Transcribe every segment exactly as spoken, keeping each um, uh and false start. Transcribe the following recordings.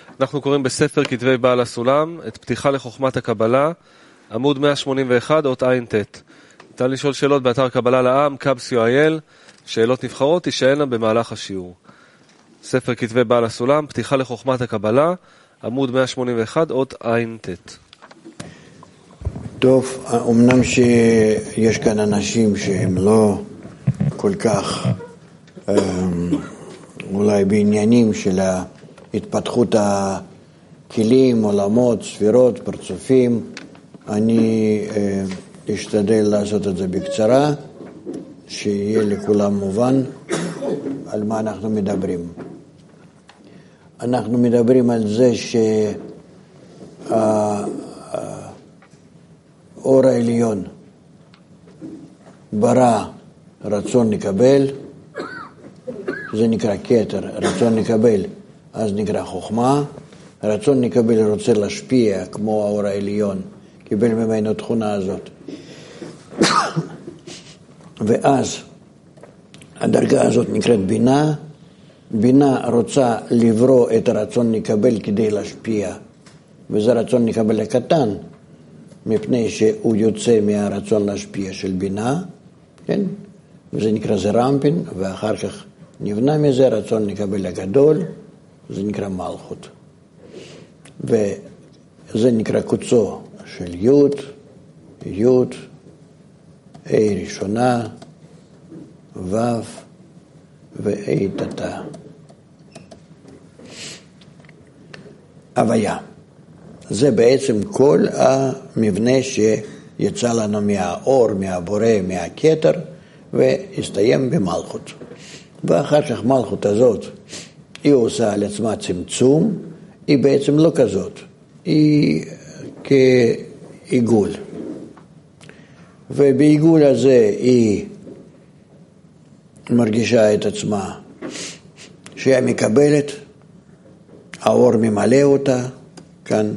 אנחנו קוראים בספר כתבי בעל הסולם, את פתיחה לחוכמת הקבלה, עמוד מאה שמונים ואחת, אות עין תת. ניתן לשאול שאלות באתר קבלה לעם, קאבס איי אל, שאלות נבחרות תישאלנה במהלך השיעור. ספר כתבי בעל הסולם, פתיחה לחוכמת הקבלה, עמוד מאה שמונים ואחת, אות עין תת. טוב, אמנם שיש כאן אנשים שהם לא כל כך אולי בעניינים של התפתחות הכלים, עולמות, ספירות, פרצופים, אני אשתדל לעשות את זה בקצרה, שיהיה לכולם מובן על מה אנחנו מדברים. אנחנו מדברים על זה שהאור העליון ברא רצון לקבל, זה נקרא כתר, רצון לקבל, אז נקרא חוכמה, רצון לקבל רוצה להשפיע כמו האור העליון, קיבל ממנו תכונה הזאת. ואז הדרגה הזאת נקראת בינה, בינה רוצה לברוא את הרצון לקבל כדי להשפיע, וזה רצון לקבל הקטן, מפני שהוא יוצא מהרצון להשפיע של בינה, כן? וזה נקרא זרמפין, ואחר כך נבנה מזה רצון לקבל הגדול, זה נקרא מלכות. וזה נקרא קוצו של יוד, יוד, A ראשונה, ו' ו-A תתה. הוויה. זה בעצם כל המבנה שיצא לנו מהאור, מהבורא, מהכתר, והסתיים במלכות. ואחר כך מלכות הזאת, היא עושה על עצמה צמצום, היא בעצם לא כזאת, היא כעיגול. ובעיגול הזה היא מרגישה את עצמה שהיא מקבלת, האור ממלא אותה כאן,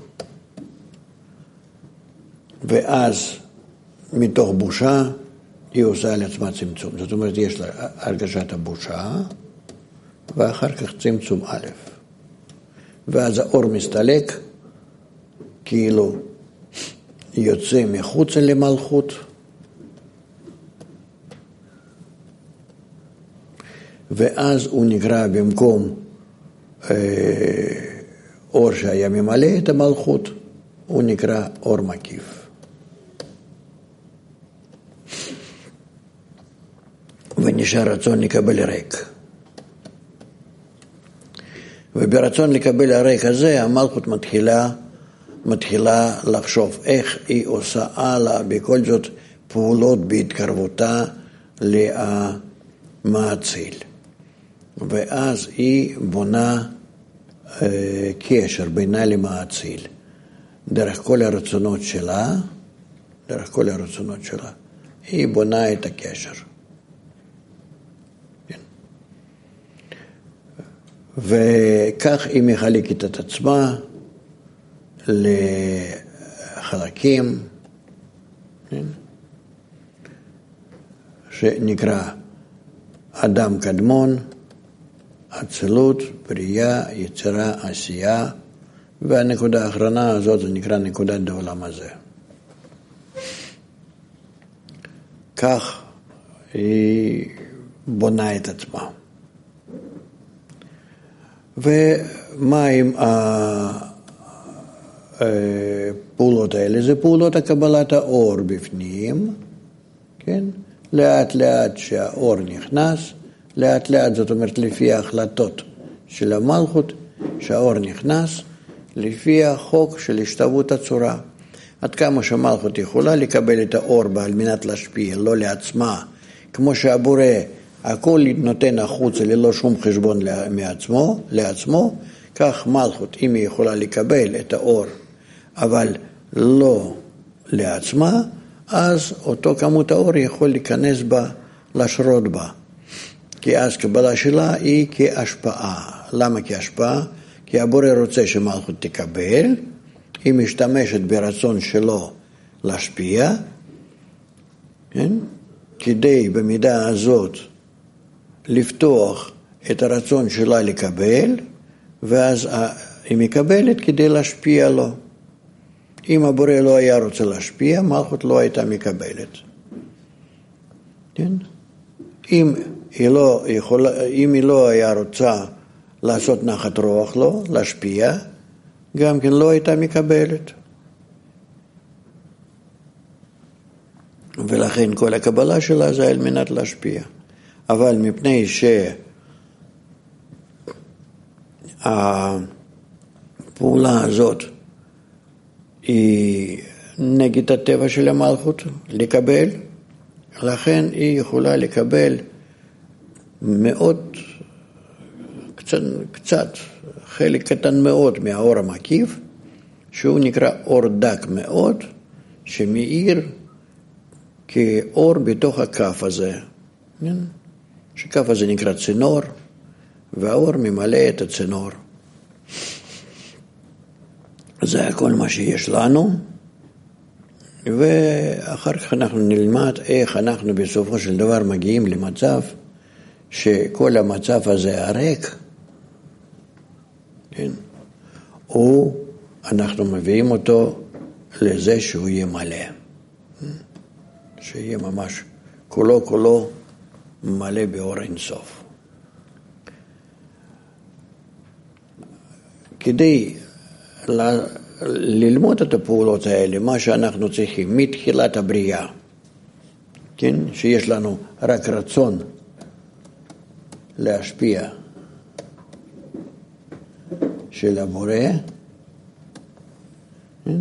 ואז מתוך בושה היא עושה על עצמה צמצום. זאת אומרת, יש לה הרגשת הבושה, ואחר כך צמצום א'. ואז האור מסתלק, כאילו יוצא מחוץ למלכות, ואז הוא נקרא במקום אה, אור שהיה ממלא את המלכות, הוא נקרא אור מקיף. ונשאר רצון לקבל ריק. וברצון לקבל הריק הזה, המלכות מתחילה, מתחילה לחשוב איך היא עושה הלאה, בכל זאת פעולות בהתקרבותה למעציל. ואז היא בונה אה, קשר בינה למעציל. דרך כל הרצונות שלה, דרך כל הרצונות שלה, היא בונה את הקשר. וכך היא מחלקת את עצמה לחלקים, שנקרא אדם קדמון, אצילות, בריאה, יצירה, עשייה, והנקודה האחרונה הזאת זה נקרא נקודת העולם הזה. כך היא בונה את עצמה. ומה עם הפעולות האלה? זה פעולות הקבלת האור בפנים, כן? לאט לאט שהאור נכנס, לאט לאט זאת אומרת לפי ההחלטות של המלכות, שהאור נכנס, לפי החוק של השתוות הצורה. עד כמה שהמלכות יכולה לקבל את האור בה על מנת להשפיע, לא לעצמה, כמו שהבורא הכל נותן החוץ ללא שום חשבון מעצמו, לעצמו, כך מלכות, אם היא יכולה לקבל את האור, אבל לא לעצמה, אז אותו כמות האור יכול להיכנס בה, לשרות בה. כי אז קבלה שלה היא כהשפעה. למה כהשפעה? כי הבורא רוצה שמלכות תקבל, היא משתמשת ברצון שלו להשפיע, כן? כדי במידה הזאת לפתוח את הרצון שלה לקבל, ואז היא מקבלת כדי להשפיע לו. אם הבורא לא היה רוצה להשפיע, מלכות לא הייתה מקבלת. כן? אם היא לא, יכולה, אם היא לא היה רוצה לעשות נחת רוח לו, להשפיע, גם כן לא הייתה מקבלת. ולכן כל הקבלה שלה זה על מנת להשפיע. אבל מפני שהפעולה הזאת היא נגד הטבע של המלכות לקבל, לכן היא יכולה לקבל מאוד, קצת, קצת, חלק קטן מאוד מהאור המקיף, שהוא נקרא אור דק מאוד, שמאיר כאור בתוך הכף הזה. שכף הזה נקרא צינור, והאור ממלא את הצינור. זה הכל מה שיש לנו, ואחר כך אנחנו נלמד איך אנחנו בסופו של דבר מגיעים למצב שכל המצב הזה הריק, כן? הוא, אנחנו מביאים אותו לזה שהוא יהיה מלא. שיהיה ממש כולו כולו מלא באור אינסוף. כדי ל- ללמוד את הפעולות האלה, מה שאנחנו צריכים מתחילת הבריאה, כן? שיש לנו רק רצון להשפיע של הבורא, כן?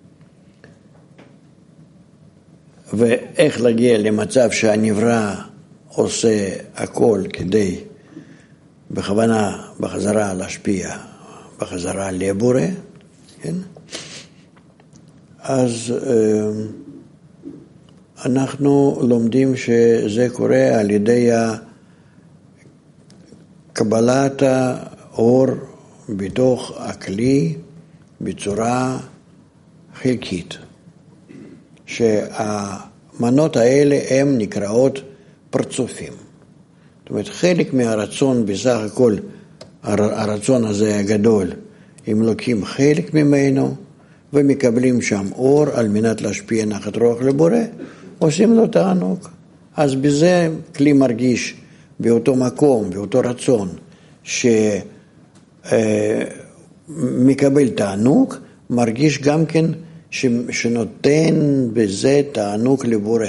ואיך להגיע למצב שהנברא עושה הכל כדי בכוונה בחזרה להשפיע בחזרה לבורא, כן? אז אנחנו לומדים שזה קורה על ידי קבלת האור בתוך הכלי בצורה חלקית. שהמנות האלה הן נקראות פרצופים. זאת אומרת, חלק מהרצון בסך הכל, הרצון הזה הגדול, הם לוקחים חלק ממנו ומקבלים שם אור על מנת להשפיע נחת רוח לבורא, עושים לו תענוג. אז בזה כלי מרגיש באותו מקום, באותו רצון, שמקבל תענוג, מרגיש גם כן שנותן בזה תענוג לבורא.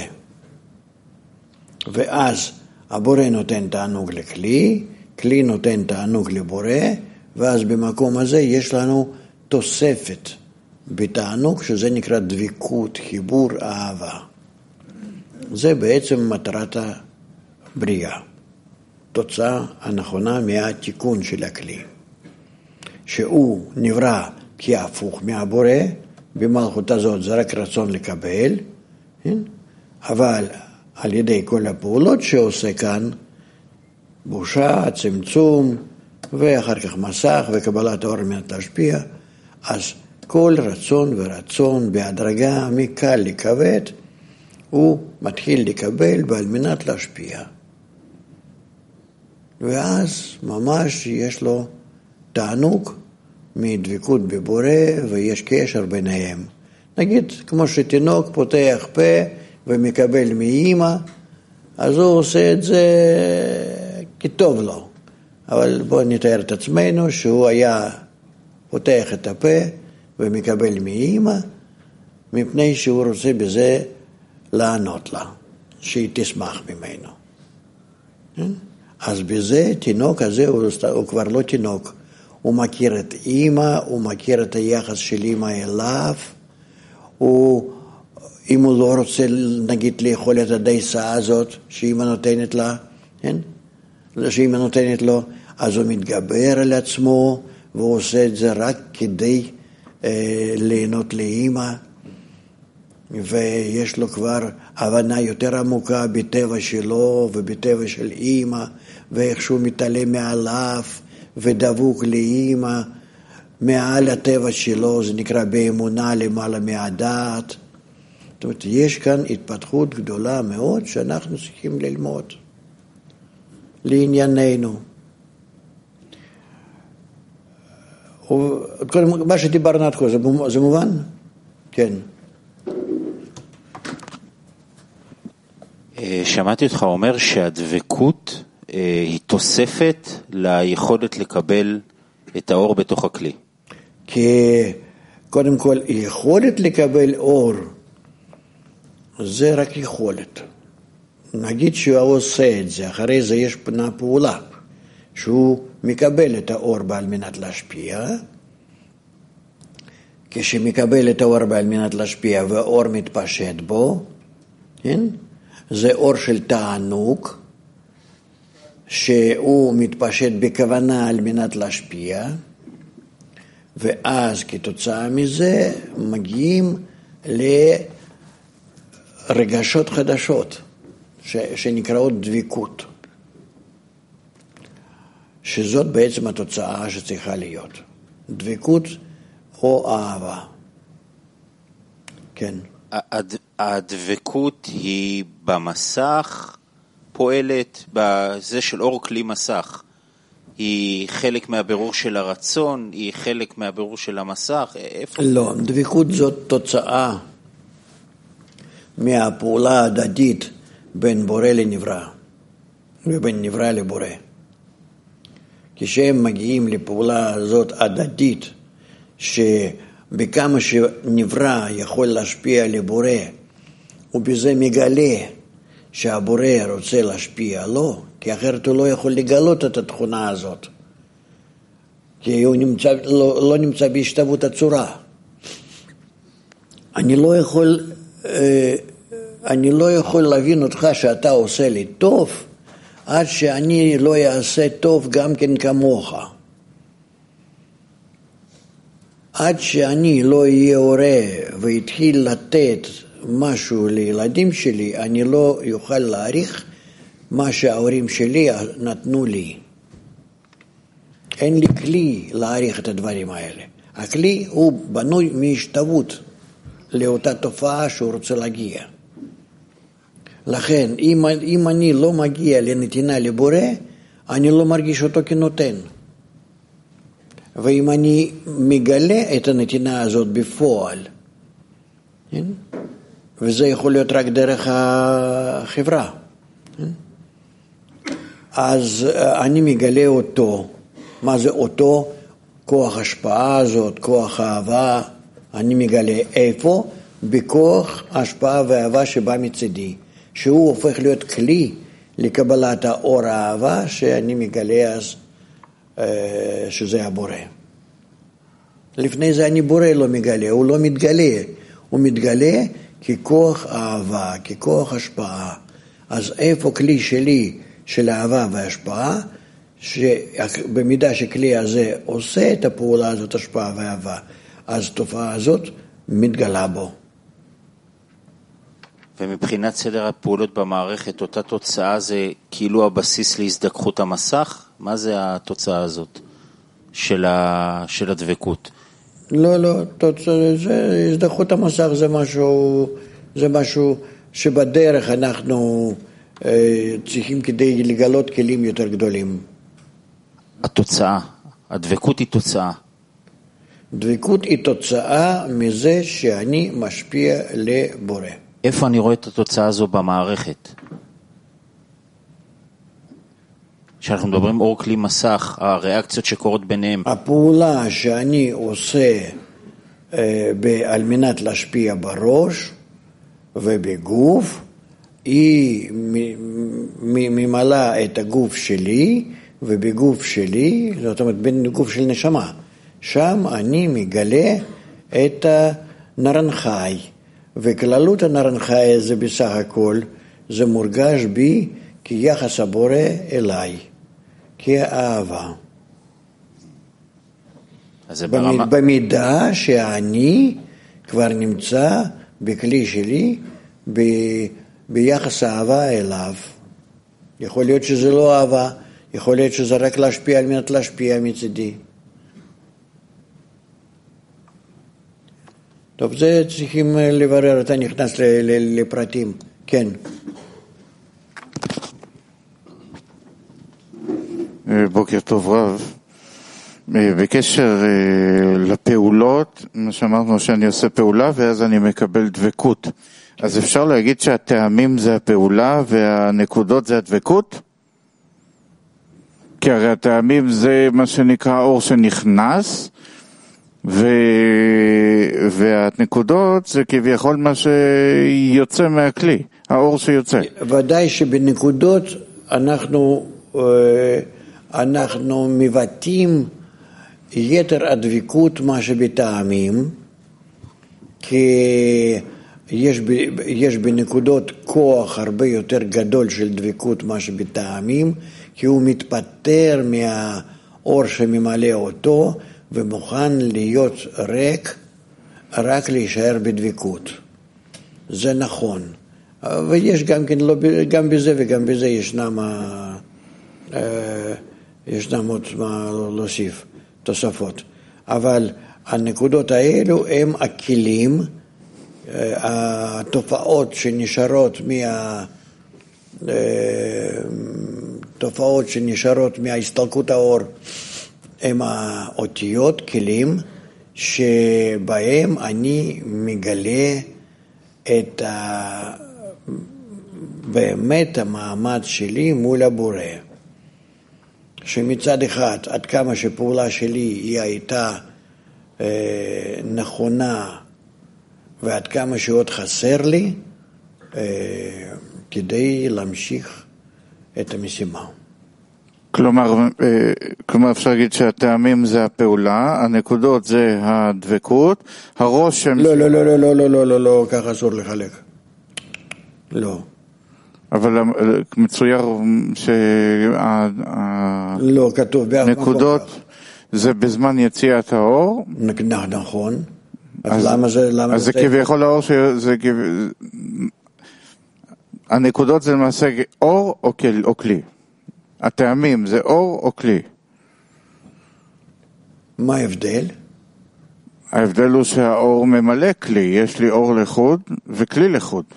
ואז הבורא נותן תענוג לכלי, כלי נותן תענוג לבורא, ואז במקום הזה יש לנו תוספת בתענוג, שזה נקרא דביקות, חיבור, אהבה. זה בעצם מטרת הבריאה. תוצאה הנכונה מהתיקון של הכלי. שהוא נברא כהפוך מהבורא, במלכות הזאת זה רק רצון לקבל, כן? אבל על ידי כל הפעולות שעושה כאן, בושה, צמצום, ואחר כך מסך וקבלת האור מנת להשפיע, אז כל רצון ורצון בהדרגה מקל לכבד, הוא מתחיל לקבל ועל מנת להשפיע. ואז ממש יש לו תענוג מדביקות בבורא, ויש קשר ביניהם. נגיד, כמו שתינוק פותח פה ומקבל מאמא, אז הוא עושה את זה כטוב לו. אבל בואו נתאר את עצמנו שהוא היה פותח את הפה ומקבל מאמא, מפני שהוא רוצה בזה לענות לה, שהיא תשמח ממנו. אז בזה תינוק הזה הוא, הוא כבר לא תינוק. הוא מכיר את אמא, הוא מכיר את היחס של אמא אליו, הוא, אם הוא לא רוצה, נגיד, לאכול את הדייסה הזאת, שאמא נותנת לה, כן? שאמא נותנת לו, אז הוא מתגבר על עצמו, והוא עושה את זה רק כדי אה, ליהנות לאמא, ויש לו כבר הבנה יותר עמוקה בטבע שלו ובטבע של אמא, ואיך שהוא מתעלה מעליו, ודבוק לאמא, מעל הטבע שלו, זה נקרא באמונה למעלה מהדעת. זאת אומרת, יש כאן התפתחות גדולה מאוד שאנחנו צריכים ללמוד לענייננו. קודם, מה שדיברנו עד כה, זה מובן? כן. שמעתי אותך אומר שהדבקות היא תוספת ליכולת לקבל את האור בתוך הכלי. כי קודם כל, יכולת לקבל אור, זה רק יכולת. נגיד שהוא עושה את זה, אחרי זה יש פנה פעולה, שהוא מקבל את האור בעל מנת להשפיע. כשמקבל את האור בעל מנת להשפיע והאור מתפשט בו, כן? זה אור של תענוג, שהוא מתפשט בכוונה על מנת להשפיע, ואז כתוצאה מזה מגיעים לרגשות חדשות, ש, שנקראות דבקות. שזאת בעצם התוצאה שצריכה להיות. דבקות או אהבה. כן. הד, הדבקות היא במסך, פועלת בזה של אור כלי מסך. היא חלק מהבירור של הרצון, היא חלק מהבירור של המסך. איפה? לא, דבקות זאת תוצאה מהפעולה ההדדית בין בורא לנברא, ובין נברא לבורא. כשהם מגיעים לפעולה הזאת הדדית, שבכמה שנברא יכול להשפיע לבורא, ובזה מגלה שהבורא רוצה להשפיע לו, כי אחרת הוא לא יכול לגלות את התכונה הזאת, כי הוא נמצא, לא, לא נמצא בהשתוות הצורה. אני לא יכול, אני לא יכול להבין אותך שאתה עושה לי טוב, עד שאני לא אעשה טוב גם כן כמוך. עד שאני לא אהיה הורה והתחיל לתת משהו לילדים שלי, אני לא יוכל להעריך מה שההורים שלי נתנו לי. אין לי כלי להעריך את הדברים האלה. הכלי הוא בנוי מהשתוות לאותה תופעה שהוא רוצה להגיע. לכן, אם, אם אני לא מגיע לנתינה לבורא, אני לא מרגיש אותו כנותן. ואם אני מגלה את הנתינה הזאת בפועל, כן? וזה יכול להיות רק דרך החברה, כן? אז אני מגלה אותו. מה זה אותו? כוח השפעה הזאת, כוח האהבה, אני מגלה איפה? בכוח השפעה והאהבה שבא מצדי, שהוא הופך להיות כלי לקבלת האור האהבה שאני מגלה אז שזה הבורא. לפני זה אני בורא לא מגלה, הוא לא מתגלה, הוא מתגלה ככוח אהבה, ככוח השפעה. אז איפה כלי שלי של אהבה והשפעה, שבמידה שכלי הזה עושה את הפעולה הזאת, השפעה ואהבה, אז התופעה הזאת מתגלה בו. ומבחינת סדר הפעולות במערכת, אותה תוצאה זה כאילו הבסיס להזדכחות המסך? מה זה התוצאה הזאת של, ה... של הדבקות? לא, לא, תוצאה, זה, הזדכחות המסך זה משהו, זה משהו שבדרך אנחנו אה, צריכים כדי לגלות כלים יותר גדולים. התוצאה, הדבקות היא תוצאה. דבקות היא תוצאה מזה שאני משפיע לבורא. איפה אני רואה את התוצאה הזו במערכת? כשאנחנו מדברים אור כלי מסך, הריאקציות שקורות ביניהם. הפעולה שאני עושה אה, על מנת להשפיע בראש ובגוף, היא ממלאה את הגוף שלי, ובגוף שלי, זאת אומרת בין גוף של נשמה, שם אני מגלה את הנרנחי. וכללות הנרנחי הזה בסך הכל, זה מורגש בי כיחס הבורא אליי, כאהבה. ברמה... במידה שאני כבר נמצא בכלי שלי ב... ביחס האהבה אליו. יכול להיות שזה לא אהבה, יכול להיות שזה רק להשפיע על מנת להשפיע מצדי. טוב, זה צריכים לברר, אתה נכנס לפרטים. כן. בוקר טוב רב. בקשר לפעולות, מה שאמרנו שאני עושה פעולה ואז אני מקבל דבקות. אז אפשר להגיד שהטעמים זה הפעולה והנקודות זה הדבקות? כי הרי הטעמים זה מה שנקרא אור שנכנס, ו... והנקודות זה כביכול מה שיוצא מהכלי, האור שיוצא. ודאי שבנקודות אנחנו, אנחנו מבטאים יתר הדבקות מה שבטעמים, כי יש, ב... יש בנקודות כוח הרבה יותר גדול של דבקות מה שבטעמים, כי הוא מתפטר מהאור שממלא אותו, ומוכן להיות ריק, רק להישאר בדבקות. זה נכון. ויש גם כן, לא, גם בזה וגם בזה ישנם, ישנם עוד מה להוסיף, תוספות. אבל הנקודות האלו הם הכלים, התופעות שנשארות מה... תופעות שנשארות מההסתלקות האור, הם האותיות, כלים, שבהם אני מגלה את ה... באמת המעמד שלי מול הבורא. שמצד אחד, עד כמה שפעולה שלי היא הייתה אה, נכונה, ועד כמה שעוד חסר לי, אה, כדי להמשיך את המשימה. כלומר, כלומר אפשר להגיד שהטעמים זה הפעולה, הנקודות זה הדבקות, הרושם... לא, לא, לא, לא, לא, לא, לא, לא, לא, ככה אסור לחלק. לא. אבל מצויר לא, כתוב שהנקודות זה בזמן יציאת האור. נכון. אז למה זה... אז זה כביכול האור שזה... הנקודות זה למעשה אור או כלי. הטעמים זה אור או כלי? מה ההבדל? ההבדל הוא שהאור ממלא כלי, יש לי אור לחוד וכלי לחוד.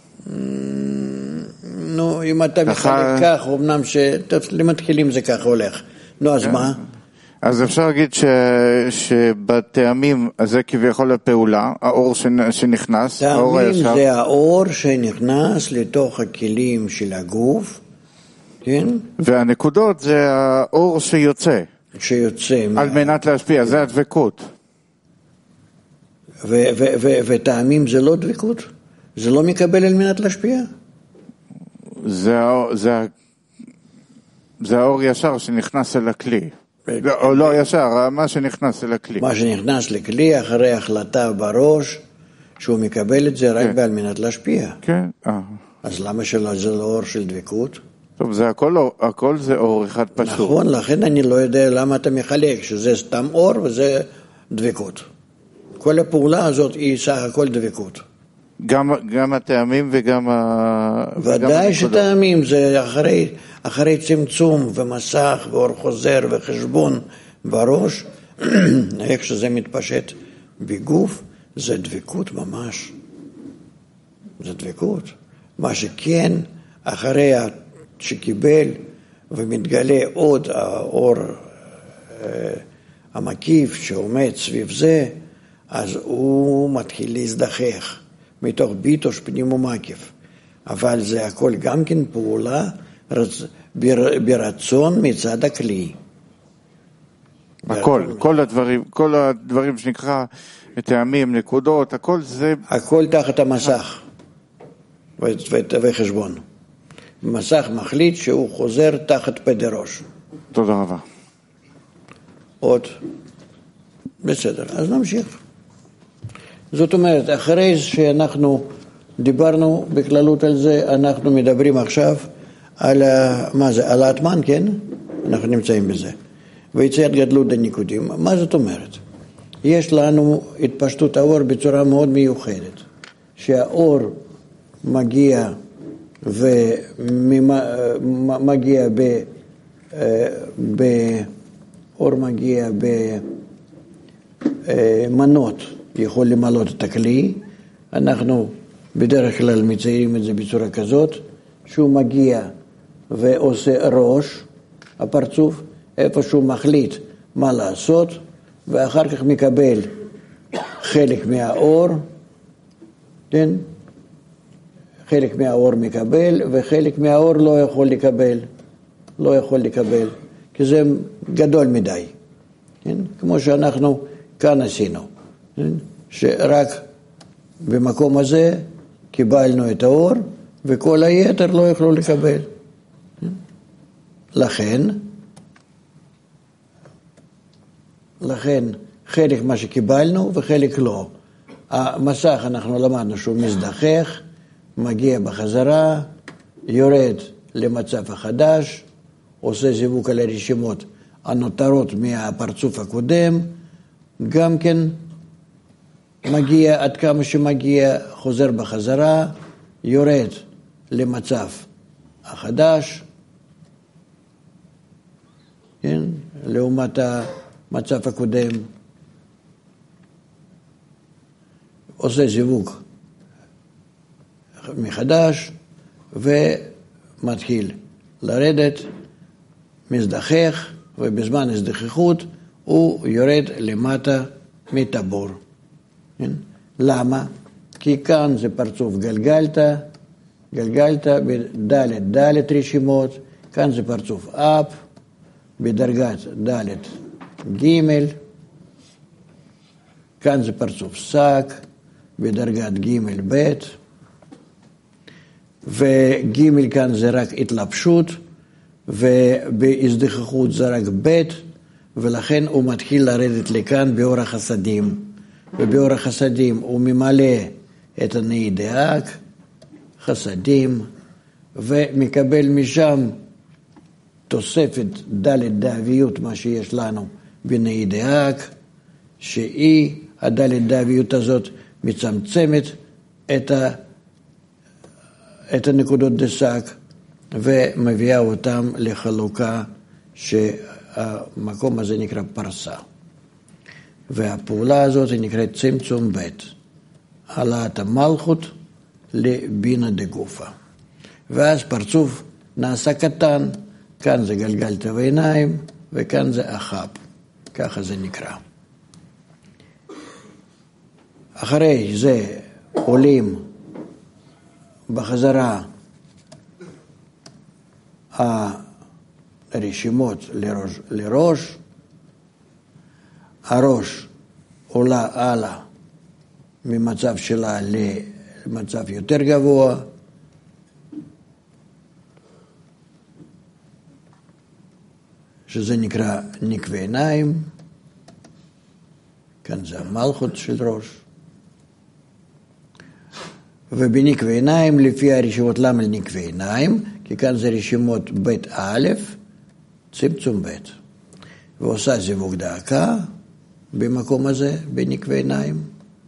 נו, אם אתה מחלק כך, אמנם שלמתחילים זה כך הולך. נו, אז מה? אז אפשר להגיד ש... שבטעמים זה כביכול הפעולה, האור שנכנס, טעמים זה האור שנכנס לתוך הכלים של הגוף, כן? והנקודות זה האור שיוצא. שיוצא. על מנת להשפיע, זה הדבקות. ו- ו- ו- וטעמים זה לא דבקות? זה לא מקבל על מנת להשפיע? זה, זה, זה האור ישר שנכנס אל הכלי. או לא ישר, מה שנכנס אל הכלי. מה שנכנס לכלי אחרי החלטה בראש, שהוא מקבל את זה רק כן. על מנת להשפיע. כן. אז למה שלא זה לא אור של דבקות? טוב, זה הכל, הכל זה אור אחד פשוט. נכון, לכן אני לא יודע למה אתה מחלק, שזה סתם אור וזה דבקות. כל הפעולה הזאת היא סך הכל דבקות. גם, גם הטעמים וגם ה... ודאי שטעמים זה אחרי, אחרי צמצום ומסך ואור חוזר וחשבון בראש, איך שזה מתפשט בגוף, זה דבקות ממש. זה דבקות. מה שכן, אחרי שקיבל ומתגלה עוד האור המקיף שעומד סביב זה, אז הוא מתחיל להזדחך מתוך ביטוש פנים ומקיף. אבל זה הכל גם כן פעולה רצ... בר... ברצון מצד הכלי. הכל, כל הדברים, כל הדברים שנקרא טעמים, נקודות, הכל זה... הכל תחת המסך ו... ו... וחשבון. מסך מחליט שהוא חוזר תחת פדי ראש. תודה רבה. עוד. בסדר, אז נמשיך. זאת אומרת, אחרי שאנחנו דיברנו בכללות על זה, אנחנו מדברים עכשיו על, מה זה, על האטמן, כן? אנחנו נמצאים בזה. ויציאת גדלות דניקודים. מה זאת אומרת? יש לנו התפשטות האור בצורה מאוד מיוחדת. שהאור מגיע ומגיע ב... ב... אור מגיע במנות, יכול למלות את הכלי. אנחנו בדרך כלל מציירים את זה בצורה כזאת, שהוא מגיע ועושה ראש, הפרצוף, איפה שהוא מחליט מה לעשות, ואחר כך מקבל חלק מהאור, כן? חלק מהאור מקבל, וחלק מהאור לא יכול לקבל, לא יכול לקבל, כי זה גדול מדי, כן? כמו שאנחנו כאן עשינו, כן? שרק במקום הזה קיבלנו את האור, וכל היתר לא יכלו לקבל. לכן, לכן חלק מה שקיבלנו וחלק לא. המסך אנחנו למדנו שהוא מזדחך, מגיע בחזרה, יורד למצב החדש, עושה זיווג על הרשימות הנותרות מהפרצוף הקודם, גם כן מגיע עד כמה שמגיע, חוזר בחזרה, יורד למצב החדש, כן? לעומת המצב הקודם, עושה זיווג מחדש ומתחיל לרדת, מזדחך, ובזמן הזדחכות הוא יורד למטה מטבור. כן? למה? כי כאן זה פרצוף גלגלת, גלגלת בדלת דלת רשימות, כאן זה פרצוף אפ, בדרגת דלת ג', כאן זה פרצוף סק, בדרגת ג' ב', וג' כאן זה רק התלבשות, ובהזדחכות זה רק ב', ולכן הוא מתחיל לרדת לכאן באור החסדים, ובאור החסדים הוא ממלא את הנאי דאק, חסדים, ומקבל משם תוספת דלת דאביות, מה שיש לנו בנאי דאק, שהיא, הדלת דאביות הזאת, מצמצמת את, ה, את הנקודות דסק, ומביאה אותם לחלוקה שהמקום הזה נקרא פרסה. והפעולה הזאת נקראת צמצום ב', העלאת המלכות לבינה דגופה. ואז פרצוף נעשה קטן, כאן זה גלגלת ועיניים, וכאן זה אחאב, ככה זה נקרא. אחרי זה עולים בחזרה הרשימות לראש, לראש, הראש עולה הלאה ממצב שלה למצב יותר גבוה, שזה נקרא נקבי עיניים, כאן זה המלכות של ראש, ובנקבי עיניים לפי הרשימות למה נקבי עיניים, כי כאן זה רשימות בית א', צמצום ב', ועושה זיווג דאקה במקום הזה, בנקבי עיניים.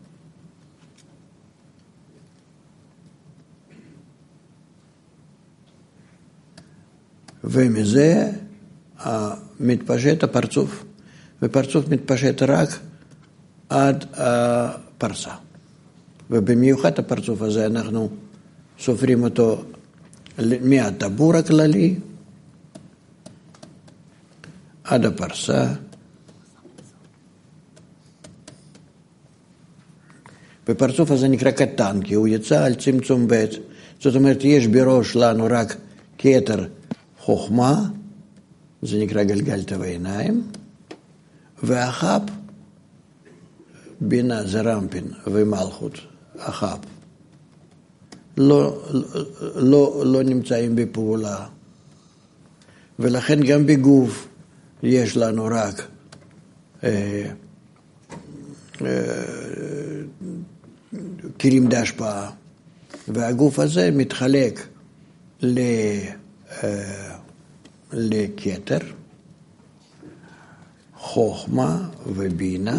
ומזה מתפשט הפרצוף, ופרצוף מתפשט רק עד הפרסה. ובמיוחד הפרצוף הזה אנחנו סופרים אותו מהטבור הכללי עד הפרסה, ופרצוף הזה נקרא קטן, כי הוא יצא על צמצום ב', זאת אומרת, יש בראש לנו רק כתר חוכמה, זה נקרא גלגלת ועיניים, ואחאב, בינה זה רמפין ומלכות, אחאב, לא, לא, לא נמצאים בפעולה, ולכן גם בגוף יש לנו רק אה, אה, כלים להשפעה, והגוף הזה מתחלק ל, אה, לכתר, חוכמה ובינה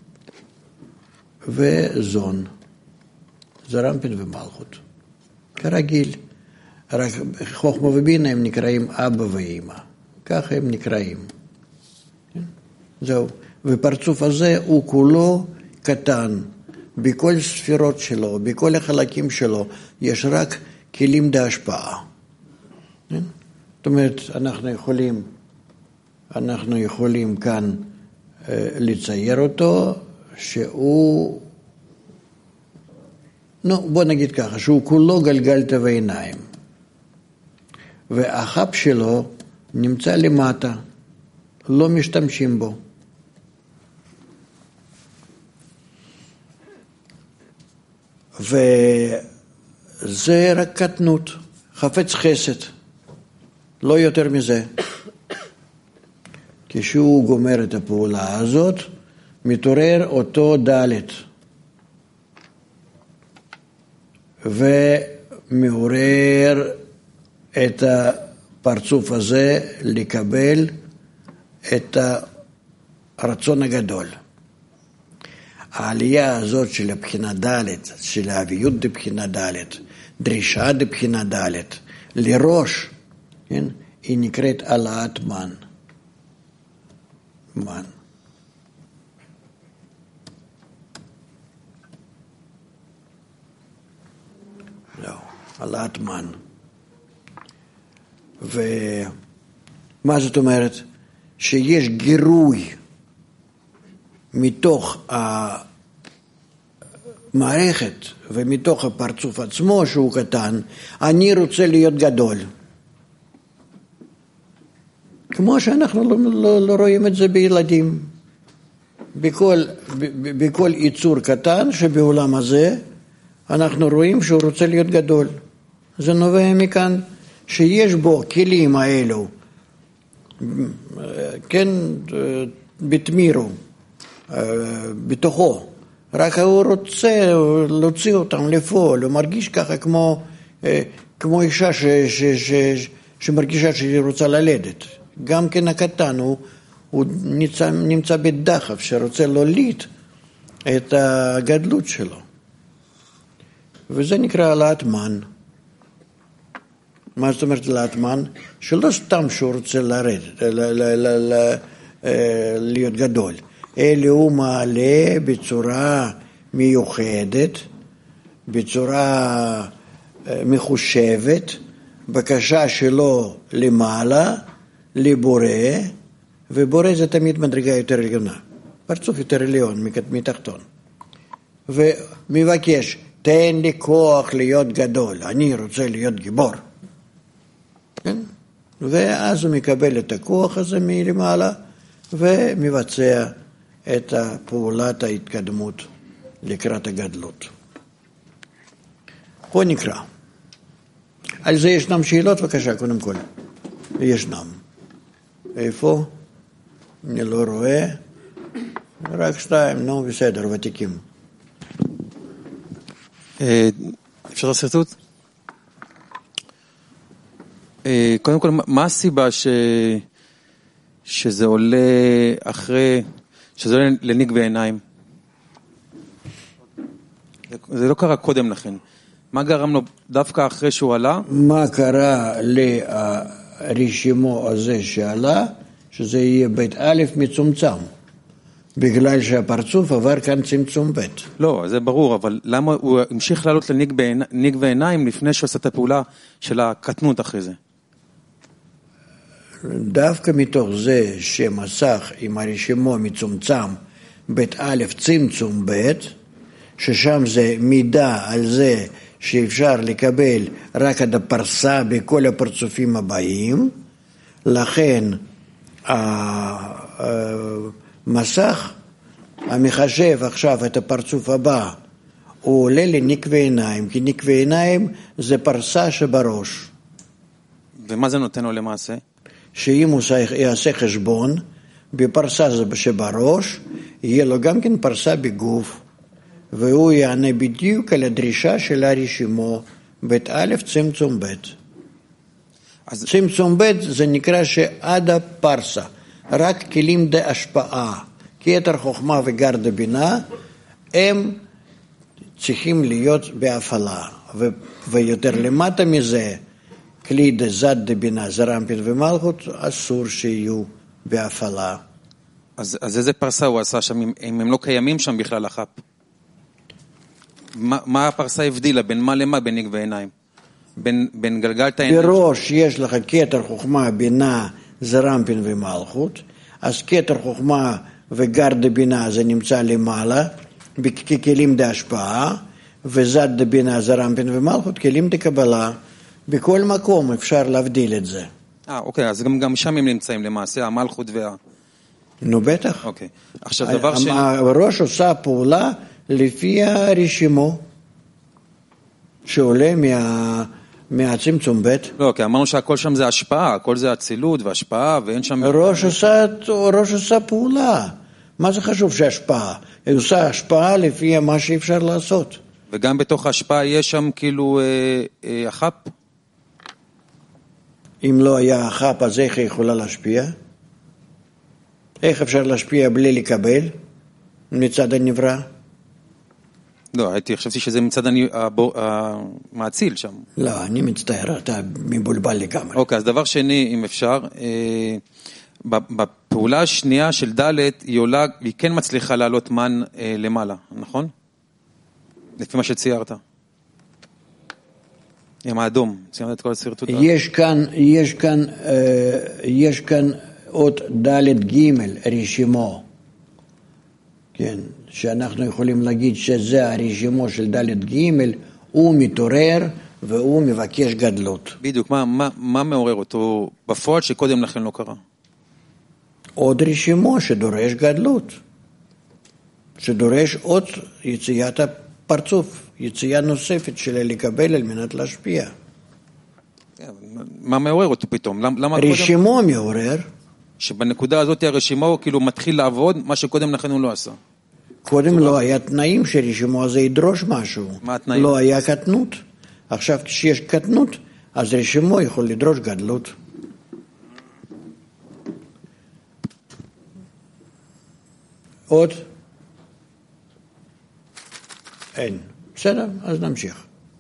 וזון, זה רמפין ומלכות. כרגיל, רק חוכמה ובינה הם נקראים אבא ואמא, ככה הם נקראים. זהו, ופרצוף הזה הוא כולו קטן, בכל ספירות שלו, בכל החלקים שלו, יש רק כלים להשפעה. זאת אומרת, אנחנו יכולים, אנחנו יכולים כאן לצייר אותו שהוא, נו בוא נגיד ככה, שהוא כולו גלגלתא ועיניים, והחב שלו נמצא למטה, לא משתמשים בו. וזה רק קטנות, חפץ חסד, לא יותר מזה. כשהוא גומר את הפעולה הזאת, מתעורר אותו דלת, ומעורר את הפרצוף הזה לקבל את הרצון הגדול. העלייה הזאת של הבחינה ד', של האביות דבחינה ד', דרישה דבחינה ד', לראש, כן? היא נקראת העלאת מן. מן. לא, העלאת מן. ומה זאת אומרת? שיש גירוי מתוך המערכת ומתוך הפרצוף עצמו שהוא קטן, אני רוצה להיות גדול. כמו שאנחנו לא, לא, לא רואים את זה בילדים. בכל, ב, בכל ייצור קטן שבעולם הזה אנחנו רואים שהוא רוצה להיות גדול. זה נובע מכאן שיש בו כלים האלו, כן, בתמירו, בתוכו, רק הוא רוצה להוציא אותם לפעול, הוא מרגיש ככה כמו, כמו אישה ש, ש, ש, ש, שמרגישה שהיא רוצה ללדת. גם כן הקטן הוא, הוא נמצא, נמצא בדחף שרוצה להוליד את הגדלות שלו. וזה נקרא העלאת מן. מה זאת אומרת העלאת מן? שלא סתם שהוא רוצה לרדת, ל, ל, ל, ל, להיות גדול, אלא הוא מעלה בצורה מיוחדת, בצורה מחושבת, בקשה שלו למעלה, לבורא, ובורא זה תמיד מדרגה יותר עליונה, פרצוף יותר עליון מתחתון, ומבקש, תן לי כוח להיות גדול, אני רוצה להיות גיבור. כן? ואז הוא מקבל את הכוח הזה מלמעלה, ומבצע את פעולת ההתקדמות לקראת הגדלות. פה נקרא. על זה ישנם שאלות, בבקשה, קודם כל. ישנם. איפה? אני לא רואה. רק שתיים, נו, בסדר, ותיקים. אפשר לעשות זאת? קודם כל, מה הסיבה ש... שזה עולה אחרי, שזה עולה לניג בעיניים? זה לא קרה קודם לכן. מה גרם לו דווקא אחרי שהוא עלה? מה קרה לרשימו הזה שעלה, שזה יהיה בית א' מצומצם, בגלל שהפרצוף עבר כאן צמצום ב'. לא, זה ברור, אבל למה הוא המשיך לעלות לניג בעיניים, בעיניים לפני שהוא עשה את הפעולה של הקטנות אחרי זה? דווקא מתוך זה שמסך עם הרשימו מצומצם בית א' צמצום ב', ששם זה מידע על זה שאפשר לקבל רק עד הפרסה בכל הפרצופים הבאים, לכן המסך המחשב עכשיו את הפרצוף הבא הוא עולה לנקבי עיניים, כי נקבי עיניים זה פרסה שבראש. ומה זה נותן לו למעשה? שאם הוא יעשה חשבון בפרסה שבראש, יהיה לו גם כן פרסה בגוף, והוא יענה בדיוק על הדרישה של הרשימו בית א' צמצום ב'. אז... צמצום ב' זה נקרא שעד הפרסה, רק כלים דה השפעה, כתר חוכמה וגר דה בינה, הם צריכים להיות בהפעלה, ו... ויותר למטה מזה, כלי דה זד דה בינה, זרמפין ומלכות, אסור שיהיו בהפעלה. אז, אז איזה פרסה הוא עשה שם, אם הם לא קיימים שם בכלל החפ? מה, מה הפרסה הבדילה? בין מה למה? בין ניג ועיניים? בין, בין גלגלת העיניים? בראש יש לך כתר חוכמה, בינה, זרמפין ומלכות, אז כתר חוכמה וגר דבינה זה נמצא למעלה, ככלים דהשפעה, וזד דבינה זה רמפין ומלכות, כלים דקבלה, בכל מקום אפשר להבדיל את זה. אה, אוקיי, אז גם, גם שם הם נמצאים למעשה, המלכות וה... נו בטח. אוקיי. עכשיו דבר ש... הראש עושה פעולה לפי הרשימו, שעולה מה... מהצמצום בית. לא, כי אמרנו שהכל שם זה השפעה, הכל זה הצילות והשפעה, ואין שם... ראש עושה, ראש עושה פעולה. מה זה חשוב שהשפעה? היא עושה השפעה לפי מה שאפשר לעשות. וגם בתוך ההשפעה יש שם כאילו אה, אה, החפ? אם לא היה החפ, אז איך היא יכולה להשפיע? איך אפשר להשפיע בלי לקבל מצד הנברא? לא, הייתי חשבתי שזה מצד המעציל שם. לא, אני מצטער, אתה מבולבל לגמרי. אוקיי, אז דבר שני, אם אפשר, אה, בפעולה השנייה של ד' היא עולה, היא כן מצליחה לעלות מן אה, למעלה, נכון? לפי מה שציירת. עם האדום, ציירת את כל הסרטוט. יש כאן, יש כאן, אה, יש כאן עוד ד' ג' רשימו. כן, שאנחנו יכולים להגיד שזה הרשימו של ד' ג', הוא מתעורר והוא מבקש גדלות. בדיוק, מה, מה, מה מעורר אותו בפועל שקודם לכן לא קרה? עוד רשימו שדורש גדלות, שדורש עוד יציאת הפרצוף, יציאה נוספת שלה לקבל על מנת להשפיע. מה מעורר אותו פתאום? למה רשימו קודם... מעורר. שבנקודה הזאת הרשימו כאילו מתחיל לעבוד, מה שקודם לכן הוא לא עשה. קודם לא היה תנאים שרשימו הזה ידרוש משהו. מה התנאים? לא היה קטנות. עכשיו כשיש קטנות, אז רשימו יכול לדרוש גדלות. עוד? אין. בסדר, אז נמשיך.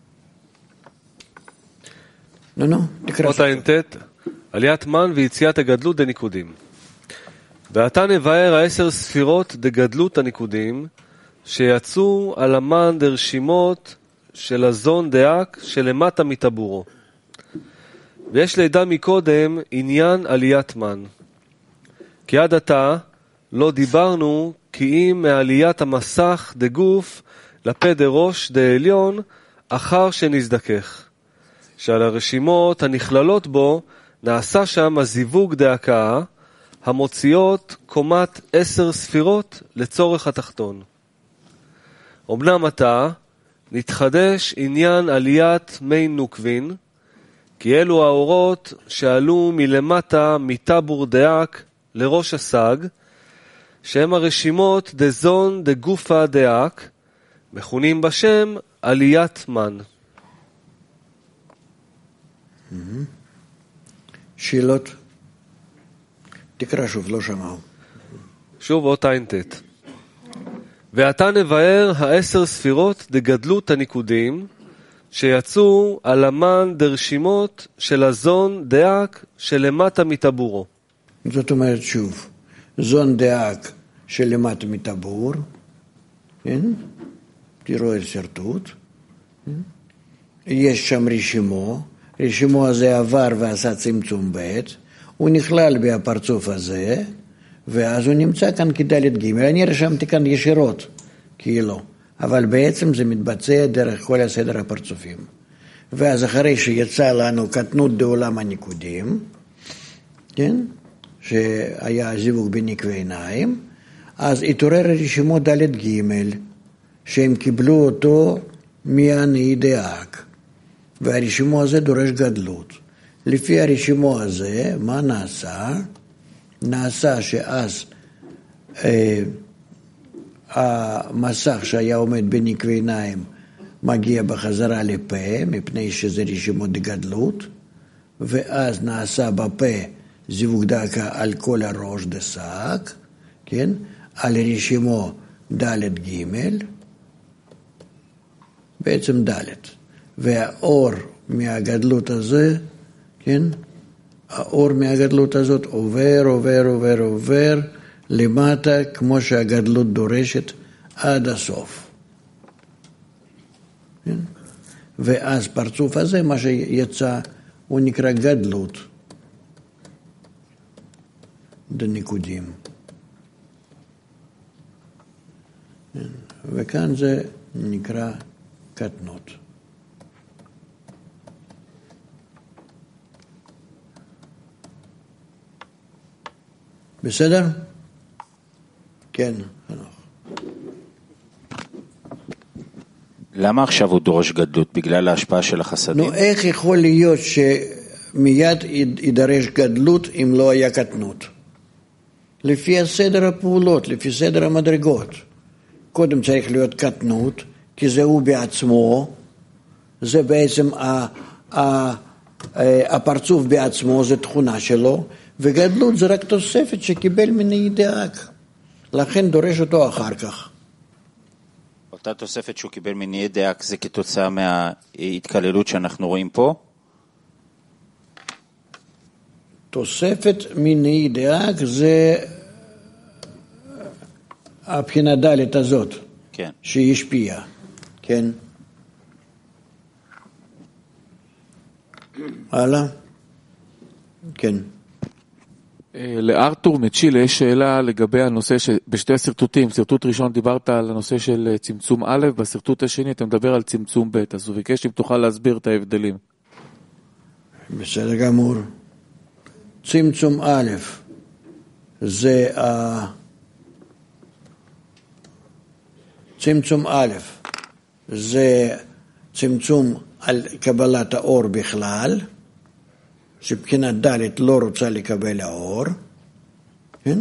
נו, נו, תקרא. אות ע"ט, עליית מן ויציאת הגדלות דניקודים. ועתה נבאר העשר ספירות דגדלות הניקודים, שיצאו על המן דרשימות של הזון דאק שלמטה מטבורו. ויש לידע מקודם עניין עליית מן. כי עד עתה לא דיברנו כי אם מעליית המסך דגוף לפה דראש דעליון אחר שנזדכך. שעל הרשימות הנכללות בו נעשה שם הזיווג דהקאה, המוציאות קומת עשר ספירות לצורך התחתון. אמנם עתה נתחדש עניין עליית מי נוקבין, כי אלו האורות שעלו מלמטה מטבור דאק לראש הסג, שהם הרשימות דזון דגופה דאק, מכונים בשם עליית מן. שאלות? תקרא שוב, לא שמעו. שוב אות ע"ט. ועתה נבאר העשר ספירות דגדלות הניקודים, שיצאו על המן דרשימות של הזון דאק שלמטה מטבורו. זאת אומרת שוב, זון דאק שלמטה מטבור, כן? תראו את סרטוט. יש שם רשימו, רשימו הזה עבר ועשה צמצום ב', הוא נכלל בפרצוף הזה, ואז הוא נמצא כאן כדלת ג'. אני רשמתי כאן ישירות, כאילו, אבל בעצם זה מתבצע דרך כל הסדר הפרצופים. ואז אחרי שיצא לנו קטנות דעולם הניקודים, כן? שהיה זיווג בנקבי עיניים, אז התעורר הרשימו ד' ג', שהם קיבלו אותו מהנאי דאק, והרשימו הזה דורש גדלות. לפי הרשימו הזה, מה נעשה? נעשה שאז אה, המסך שהיה עומד בנקבי עיניים מגיע בחזרה לפה, מפני שזה רשימות גדלות, ואז נעשה בפה זיווג דקה על כל הראש דסק, כן? על רשימו ד' ג', בעצם ד', והאור מהגדלות הזה, כן? האור מהגדלות הזאת עובר, עובר, עובר, עובר, למטה, כמו שהגדלות דורשת, עד הסוף. כן? ואז פרצוף הזה, מה שיצא, הוא נקרא גדלות. דניקודים. וכאן זה נקרא קטנות. בסדר? כן, חנוך. למה עכשיו הוא דורש גדלות? בגלל ההשפעה של החסדים? נו, איך יכול להיות שמיד יידרש גדלות אם לא היה קטנות? לפי הסדר הפעולות, לפי סדר המדרגות. קודם צריך להיות קטנות, כי זה הוא בעצמו, זה בעצם ה, ה, הפרצוף בעצמו, זה תכונה שלו, וגדלות זה רק תוספת שקיבל מני דאק. לכן דורש אותו אחר כך. אותה תוספת שהוא קיבל מני דאק זה כתוצאה מההתקללות שאנחנו רואים פה? תוספת מני דאק זה הבחינה דלת הזאת, כן. שהיא השפיעה, כן? הלאה? כן. לארתור מצ'ילה יש שאלה לגבי הנושא שבשתי הסרטוטים, סרטוט ראשון דיברת על הנושא של צמצום א', בסרטוט השני אתה מדבר על צמצום ב', אז הוא ביקש אם תוכל להסביר את ההבדלים. בסדר גמור. צמצום א' זה ה... צמצום א' זה צמצום על קבלת האור בכלל, שבחינת ד' לא רוצה לקבל האור, כן?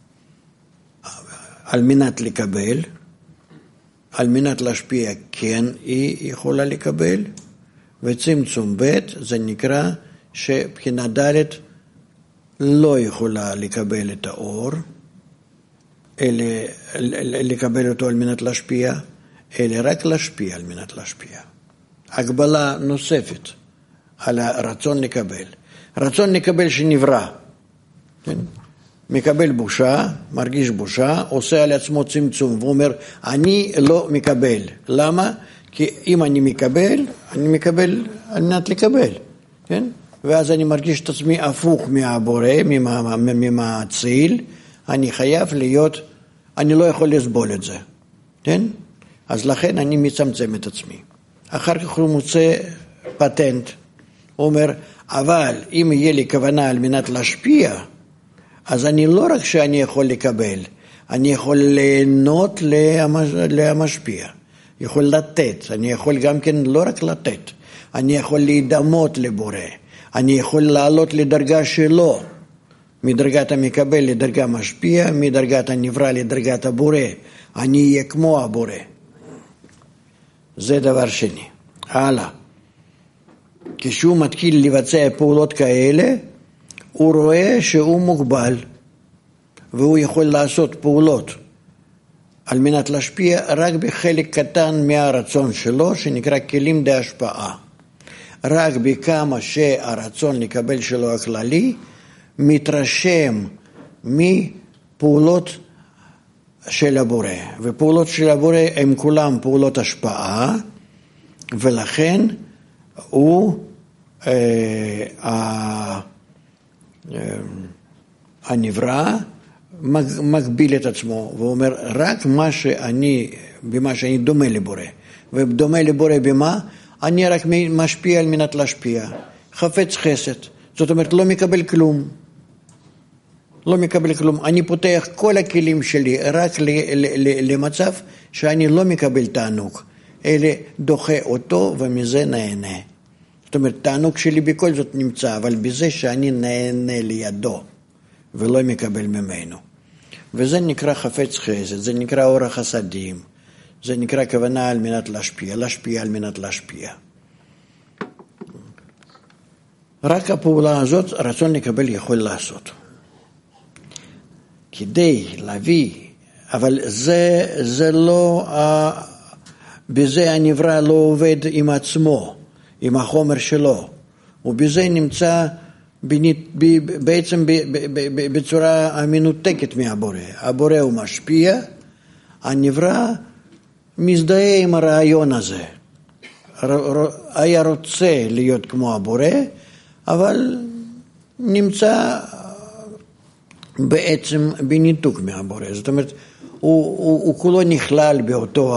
על מנת לקבל, על מנת להשפיע כן היא יכולה לקבל, וצמצום ב' זה נקרא שבחינת ד' לא יכולה לקבל את האור, אלא לקבל אותו על מנת להשפיע, אלא רק להשפיע על מנת להשפיע. הגבלה נוספת על הרצון לקבל. רצון לקבל שנברא, כן? מקבל בושה, מרגיש בושה, עושה על עצמו צמצום, ואומר, אני לא מקבל. למה? כי אם אני מקבל, אני מקבל על מנת לקבל, כן? ואז אני מרגיש את עצמי הפוך מהבורא, מהציל, אני חייב להיות, אני לא יכול לסבול את זה, כן? אז לכן אני מצמצם את עצמי. אחר כך הוא מוצא פטנט, הוא אומר, אבל אם יהיה לי כוונה על מנת להשפיע, אז אני לא רק שאני יכול לקבל, אני יכול ליהנות להמשפיע, יכול לתת, אני יכול גם כן לא רק לתת, אני יכול להידמות לבורא, אני יכול לעלות לדרגה שלו, מדרגת המקבל לדרגה משפיע, מדרגת הנברא לדרגת הבורא, אני אהיה כמו הבורא. זה דבר שני. הלאה. כשהוא מתחיל לבצע פעולות כאלה, הוא רואה שהוא מוגבל, והוא יכול לעשות פעולות על מנת להשפיע רק בחלק קטן מהרצון שלו, שנקרא כלים להשפעה. רק בכמה שהרצון לקבל שלו הכללי, מתרשם מפעולות של הבורא. ופעולות של הבורא הם כולם פעולות השפעה, ולכן הוא אה, אה, אה, הנברא מגביל את עצמו, ואומר רק מה שאני, במה שאני דומה לבורא. ודומה לבורא במה? אני רק משפיע על מנת להשפיע. חפץ חסד. זאת אומרת, לא מקבל כלום. לא מקבל כלום. אני פותח כל הכלים שלי רק ל- ל- ל- למצב שאני לא מקבל תענוג, אלא דוחה אותו ומזה נהנה. זאת אומרת, תענוג שלי בכל זאת נמצא, אבל בזה שאני נהנה לידו ולא מקבל ממנו. וזה נקרא חפץ חסד, זה נקרא אור החסדים, זה נקרא כוונה על מנת להשפיע, להשפיע על מנת להשפיע. רק הפעולה הזאת, רצון לקבל יכול לעשות. כדי להביא, אבל זה, זה לא, בזה הנברא לא עובד עם עצמו, עם החומר שלו, ובזה נמצא בעצם בצורה המנותקת מהבורא. הבורא הוא משפיע, הנברא מזדהה עם הרעיון הזה. היה רוצה להיות כמו הבורא, אבל נמצא בעצם בניתוק מהבורא. זאת אומרת, הוא, הוא, הוא כולו נכלל באותו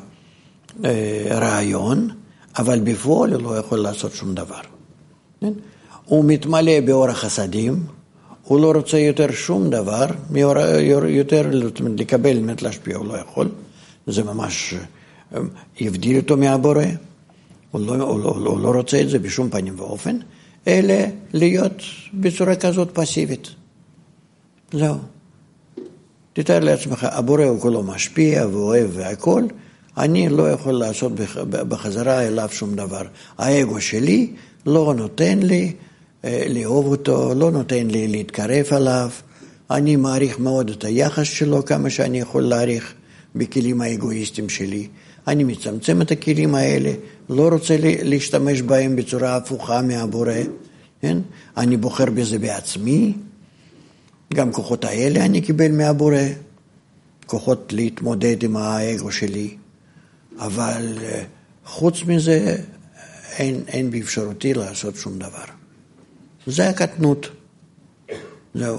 הרעיון, אבל בפועל הוא לא יכול לעשות שום דבר. כן? הוא מתמלא באור החסדים, הוא לא רוצה יותר שום דבר, יותר לקבל, באמת להשפיע, הוא לא יכול. זה ממש יבדיל אותו מהבורא. הוא לא, הוא, לא, הוא לא רוצה את זה בשום פנים ואופן, אלא להיות בצורה כזאת פסיבית. זהו. תתאר לעצמך, הבורא הוא כולו משפיע ואוהב והכל, אני לא יכול לעשות בחזרה אליו שום דבר. האגו שלי לא נותן לי לאהוב אותו, לא נותן לי להתקרב עליו, אני מעריך מאוד את היחס שלו כמה שאני יכול להעריך בכלים האגואיסטיים שלי. אני מצמצם את הכלים האלה, לא רוצה להשתמש בהם בצורה הפוכה מהבורא, כן? אני בוחר בזה בעצמי, גם כוחות האלה אני קיבל מהבורא, כוחות להתמודד עם האגו שלי, אבל חוץ מזה אין, אין באפשרותי לעשות שום דבר. זה הקטנות, זהו.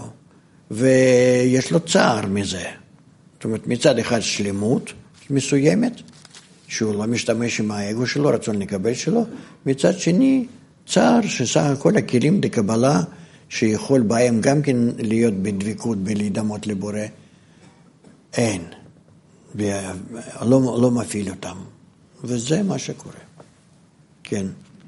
ויש לו צער מזה. זאת אומרת, מצד אחד שלמות מסוימת, שהוא לא משתמש עם האגו שלו, רצון לקבל שלו, מצד שני, צער שסך הכל הכלים לקבלה, שיכול בהם גם כן להיות בדבקות, בלהידמות לבורא, אין. לא, לא מפעיל אותם. וזה מה שקורה. כן.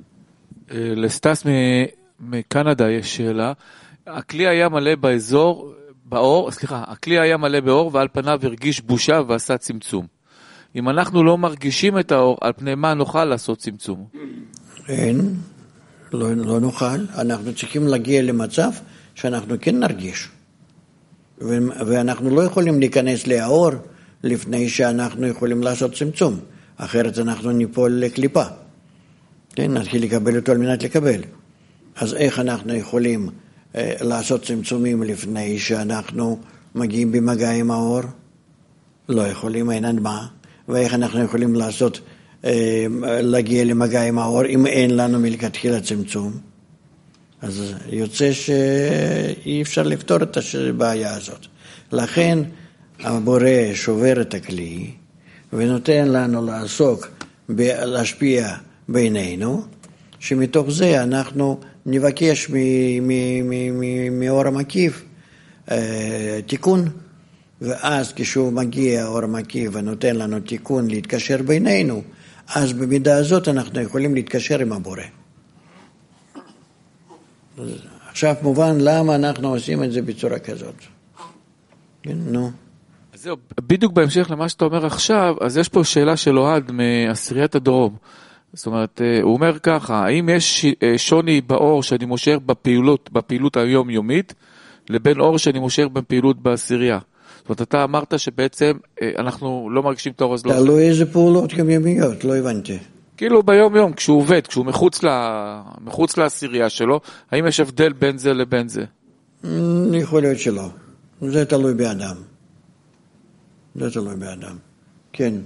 לסטס מקנדה יש שאלה. הכלי היה מלא באזור, באור, סליחה, הכלי היה מלא באור ועל פניו הרגיש בושה ועשה צמצום. אם אנחנו לא מרגישים את האור, על פני מה נוכל לעשות צמצום? אין, לא, לא נוכל. אנחנו צריכים להגיע למצב שאנחנו כן נרגיש. ו- ואנחנו לא יכולים להיכנס לאור לפני שאנחנו יכולים לעשות צמצום. אחרת אנחנו ניפול לקליפה. כן, נתחיל לקבל אותו על מנת לקבל. אז איך אנחנו יכולים אה, לעשות צמצומים לפני שאנחנו מגיעים במגע עם האור? לא יכולים, אין עד מה. ואיך אנחנו יכולים לעשות, אה, להגיע למגע עם האור אם אין לנו מלכתחילה צמצום? אז יוצא שאי אפשר לפתור את הבעיה הזאת. לכן הבורא שובר את הכלי ונותן לנו לעסוק, להשפיע בינינו, שמתוך זה אנחנו נבקש מאור המקיף תיקון, ואז כשהוא מגיע אור המקיף ונותן לנו תיקון להתקשר בינינו, אז במידה הזאת אנחנו יכולים להתקשר עם הבורא. עכשיו מובן למה אנחנו עושים את זה בצורה כזאת. כן, נו. אז זהו, בדיוק בהמשך למה שאתה אומר עכשיו, אז יש פה שאלה של אוהד מעשיריית הדרום. זאת אומרת, הוא אומר ככה, האם יש שוני באור שאני מושך בפעילות, בפעילות היומיומית, לבין אור שאני מושך בפעילות בעשירייה? זאת אומרת, אתה אמרת שבעצם אנחנו לא מרגישים את האור, אז לא... תלוי איזה פעולות יומיומיות, לא הבנתי. כאילו ביום יום, כשהוא עובד, כשהוא מחוץ, לה, מחוץ לעשירייה שלו, האם יש הבדל בין זה לבין זה? יכול להיות שלא. זה תלוי באדם. זה תלוי באדם. כן.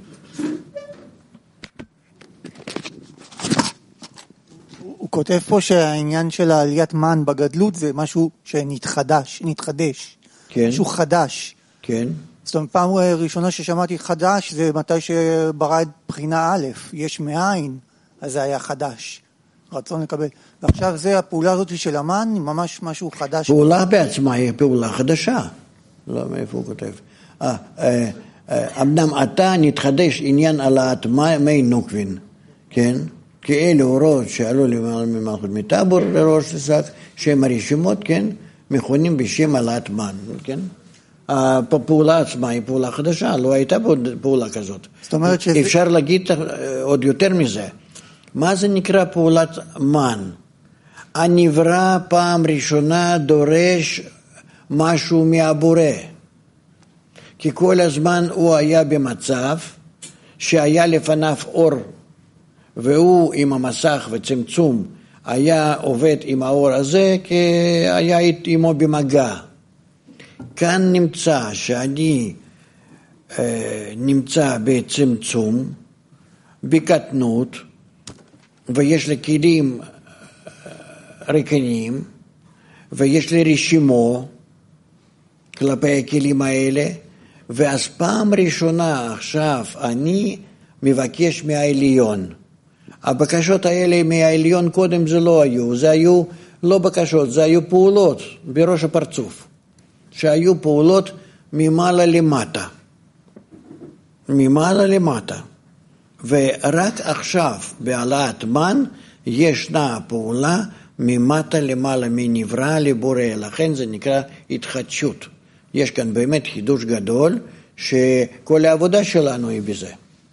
הוא כותב פה שהעניין של העליית מן בגדלות זה משהו שנתחדש, נתחדש. כן. משהו חדש. כן. זאת אומרת, פעם ראשונה ששמעתי חדש זה מתי שברא את בחינה א', יש מאין, אז זה היה חדש. רצון לקבל. ועכשיו זה, הפעולה הזאת של המן, היא ממש משהו חדש. פעולה בעצמה היא פעולה חדשה. לא, מאיפה הוא כותב? אה, אה, אה, אמנם אתה נתחדש עניין העלאת מי נוקבין, כן? כי אלה אורות שעלו ממלכות מטאבור לראש לשק, שהם הרשימות, כן? מכונים בשם העלאת מן, כן? הפעולה עצמה היא פעולה חדשה, לא הייתה פעולה כזאת. זאת אומרת שזה... אפשר להגיד עוד יותר מזה. מה זה נקרא פעולת מן? הנברא פעם ראשונה דורש משהו מהבורא. כי כל הזמן הוא היה במצב שהיה לפניו אור, והוא עם המסך וצמצום היה עובד עם האור הזה, כי היה עמו במגע. כאן נמצא שאני אה, נמצא בצמצום, בקטנות, ויש לי כלים ריקנים, ויש לי רשימו כלפי הכלים האלה, ואז פעם ראשונה עכשיו אני מבקש מהעליון. הבקשות האלה מהעליון קודם זה לא היו, זה היו לא בקשות, זה היו פעולות בראש הפרצוף, שהיו פעולות ממעלה למטה, ממעלה למטה. ורק עכשיו בהעלאת מן ישנה פעולה ממטה למעלה, מנברא לבורא, לכן זה נקרא התחדשות. יש כאן באמת חידוש גדול שכל העבודה שלנו היא בזה.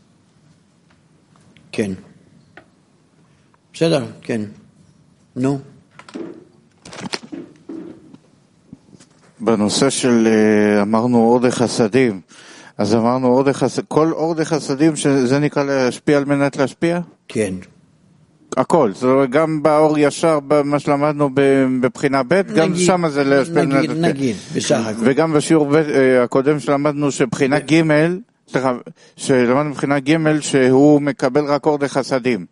כן. בסדר, כן. נו. בנושא של, אמרנו אור דחסדים, אז אמרנו אור דחסדים, כל אור דחסדים שזה נקרא להשפיע על מנת להשפיע? כן. הכל, זאת אומרת, גם באור ישר, במה שלמדנו בבחינה ב', גם שם זה להשפיע על מנת להשפיע. נגיד, נגיד, בסך הכל. וגם בשיעור הקודם שלמדנו שבחינה ג', סליחה, שלמדנו בבחינה ג' שהוא מקבל רק אור דחסדים.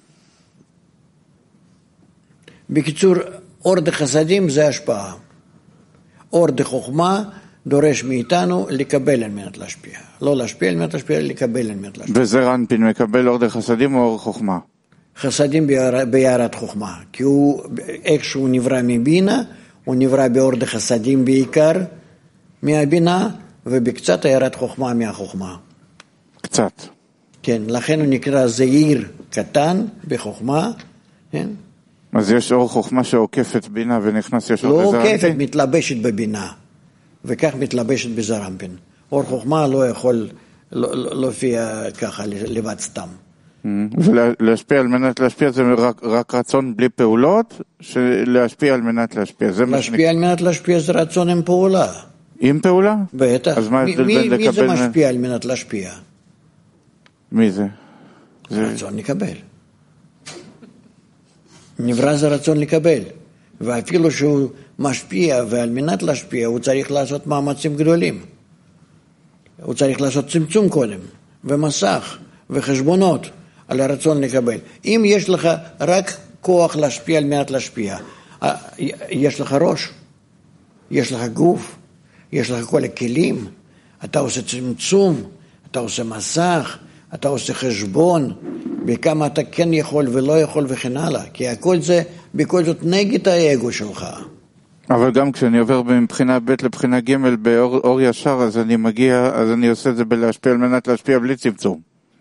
בקיצור, אור דחסדים זה השפעה. אור דחוכמה דורש מאיתנו לקבל על מנת להשפיע. לא להשפיע על מנת להשפיע, לקבל על מנת להשפיע. וזה רנפין מקבל אור דחסדים או אור חוכמה? חסדים ביערת חוכמה, כי הוא, איך שהוא נברא מבינה, הוא נברא באור דחסדים בעיקר מהבינה, ובקצת הערת חוכמה מהחוכמה. קצת. כן, לכן הוא נקרא זעיר קטן בחוכמה, כן? אז יש אור חוכמה שעוקפת בינה ונכנס ישר לא בזרנפין? עוקפת, מתלבשת בבינה, וכך מתלבשת בזרנפין. אור חוכמה לא יכול להופיע ככה לבד סתם. ולהשפיע על מנת להשפיע זה רק, רק רצון בלי פעולות, להשפיע על מנת להשפיע. זה להשפיע על מנת להשפיע זה רצון עם פעולה. עם פעולה? בטח. אז מה מי, ההבדל מי, בין מי זה לקבל... משפיע על מנת להשפיע? מי זה? רצון לקבל. נברא זה רצון לקבל. ואפילו שהוא משפיע ועל מנת להשפיע הוא צריך לעשות מאמצים גדולים. הוא צריך לעשות צמצום קודם, ומסך, וחשבונות על הרצון לקבל. אם יש לך רק כוח להשפיע על מנת להשפיע, יש לך ראש, יש לך גוף, יש לך כל הכלים, אתה עושה צמצום, אתה עושה מסך, אתה עושה חשבון, בכמה אתה כן יכול ולא יכול וכן הלאה, כי הכל זה בכל זאת נגד האגו שלך. אבל גם כשאני עובר מבחינה ב' לבחינה ג' באור ישר, אז אני מגיע, אז אני עושה את זה בלהשפיע על מנת להשפיע בלי צמצום.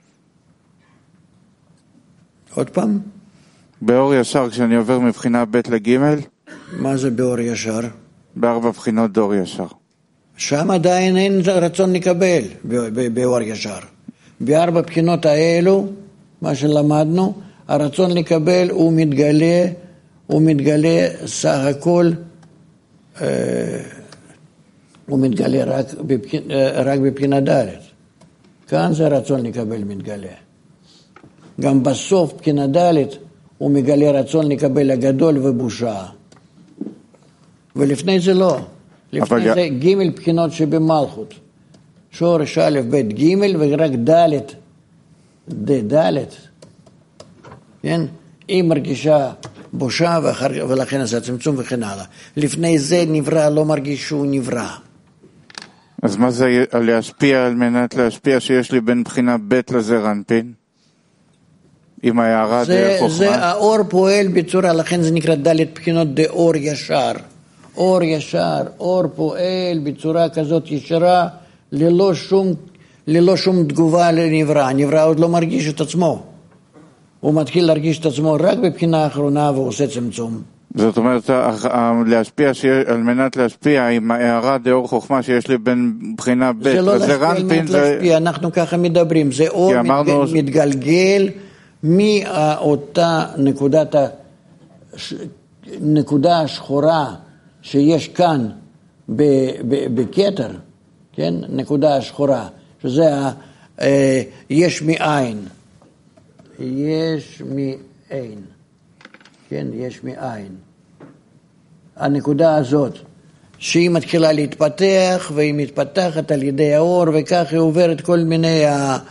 עוד פעם? באור ישר, כשאני עובר מבחינה ב' לג', מה זה באור ישר? בארבע בחינות דאור ישר. שם עדיין אין רצון לקבל באור ישר. בארבע בחינות האלו, מה שלמדנו, הרצון לקבל הוא מתגלה, הוא מתגלה סך הכל, אה, הוא מתגלה רק, בבחינ, רק בבחינה ד'. כאן זה רצון לקבל מתגלה. גם בסוף בחינה ד' הוא מגלה רצון לקבל הגדול ובושה. ולפני זה לא. לפני זה ג' בחינות שבמלכות. שורש א' ב' ג' ורק ד' ד' ד'. כן? היא מרגישה בושה ואחר, ולכן עשה צמצום וכן הלאה. לפני זה נברא, לא מרגיש שהוא נברא. אז מה זה להשפיע על מנת להשפיע שיש לי בין בחינה ב' לזרנפין? עם ההערה זה, חוכמה? זה האור פועל בצורה, לכן זה נקרא ד' בחינות דאור ישר. אור ישר, אור פועל בצורה כזאת ישרה, ללא שום, ללא שום תגובה לנברא. נברא עוד לא מרגיש את עצמו. הוא מתחיל להרגיש את עצמו רק בבחינה האחרונה והוא עושה צמצום. זאת אומרת, להשפיע, על מנת להשפיע עם ההערה דאור חוכמה שיש לי בין בחינה ב' זה לא להשפיע על מנת זה... להשפיע, אנחנו ככה מדברים. זה אור אמרנו... מתגלגל מאותה נקודת ה... נקודה השחורה שיש כאן בכתר, כן? נקודה השחורה, שזה ה... יש מאין. יש מאין. כן, יש מאין. הנקודה הזאת, שהיא מתחילה להתפתח, והיא מתפתחת על ידי האור, וכך היא עוברת כל מיני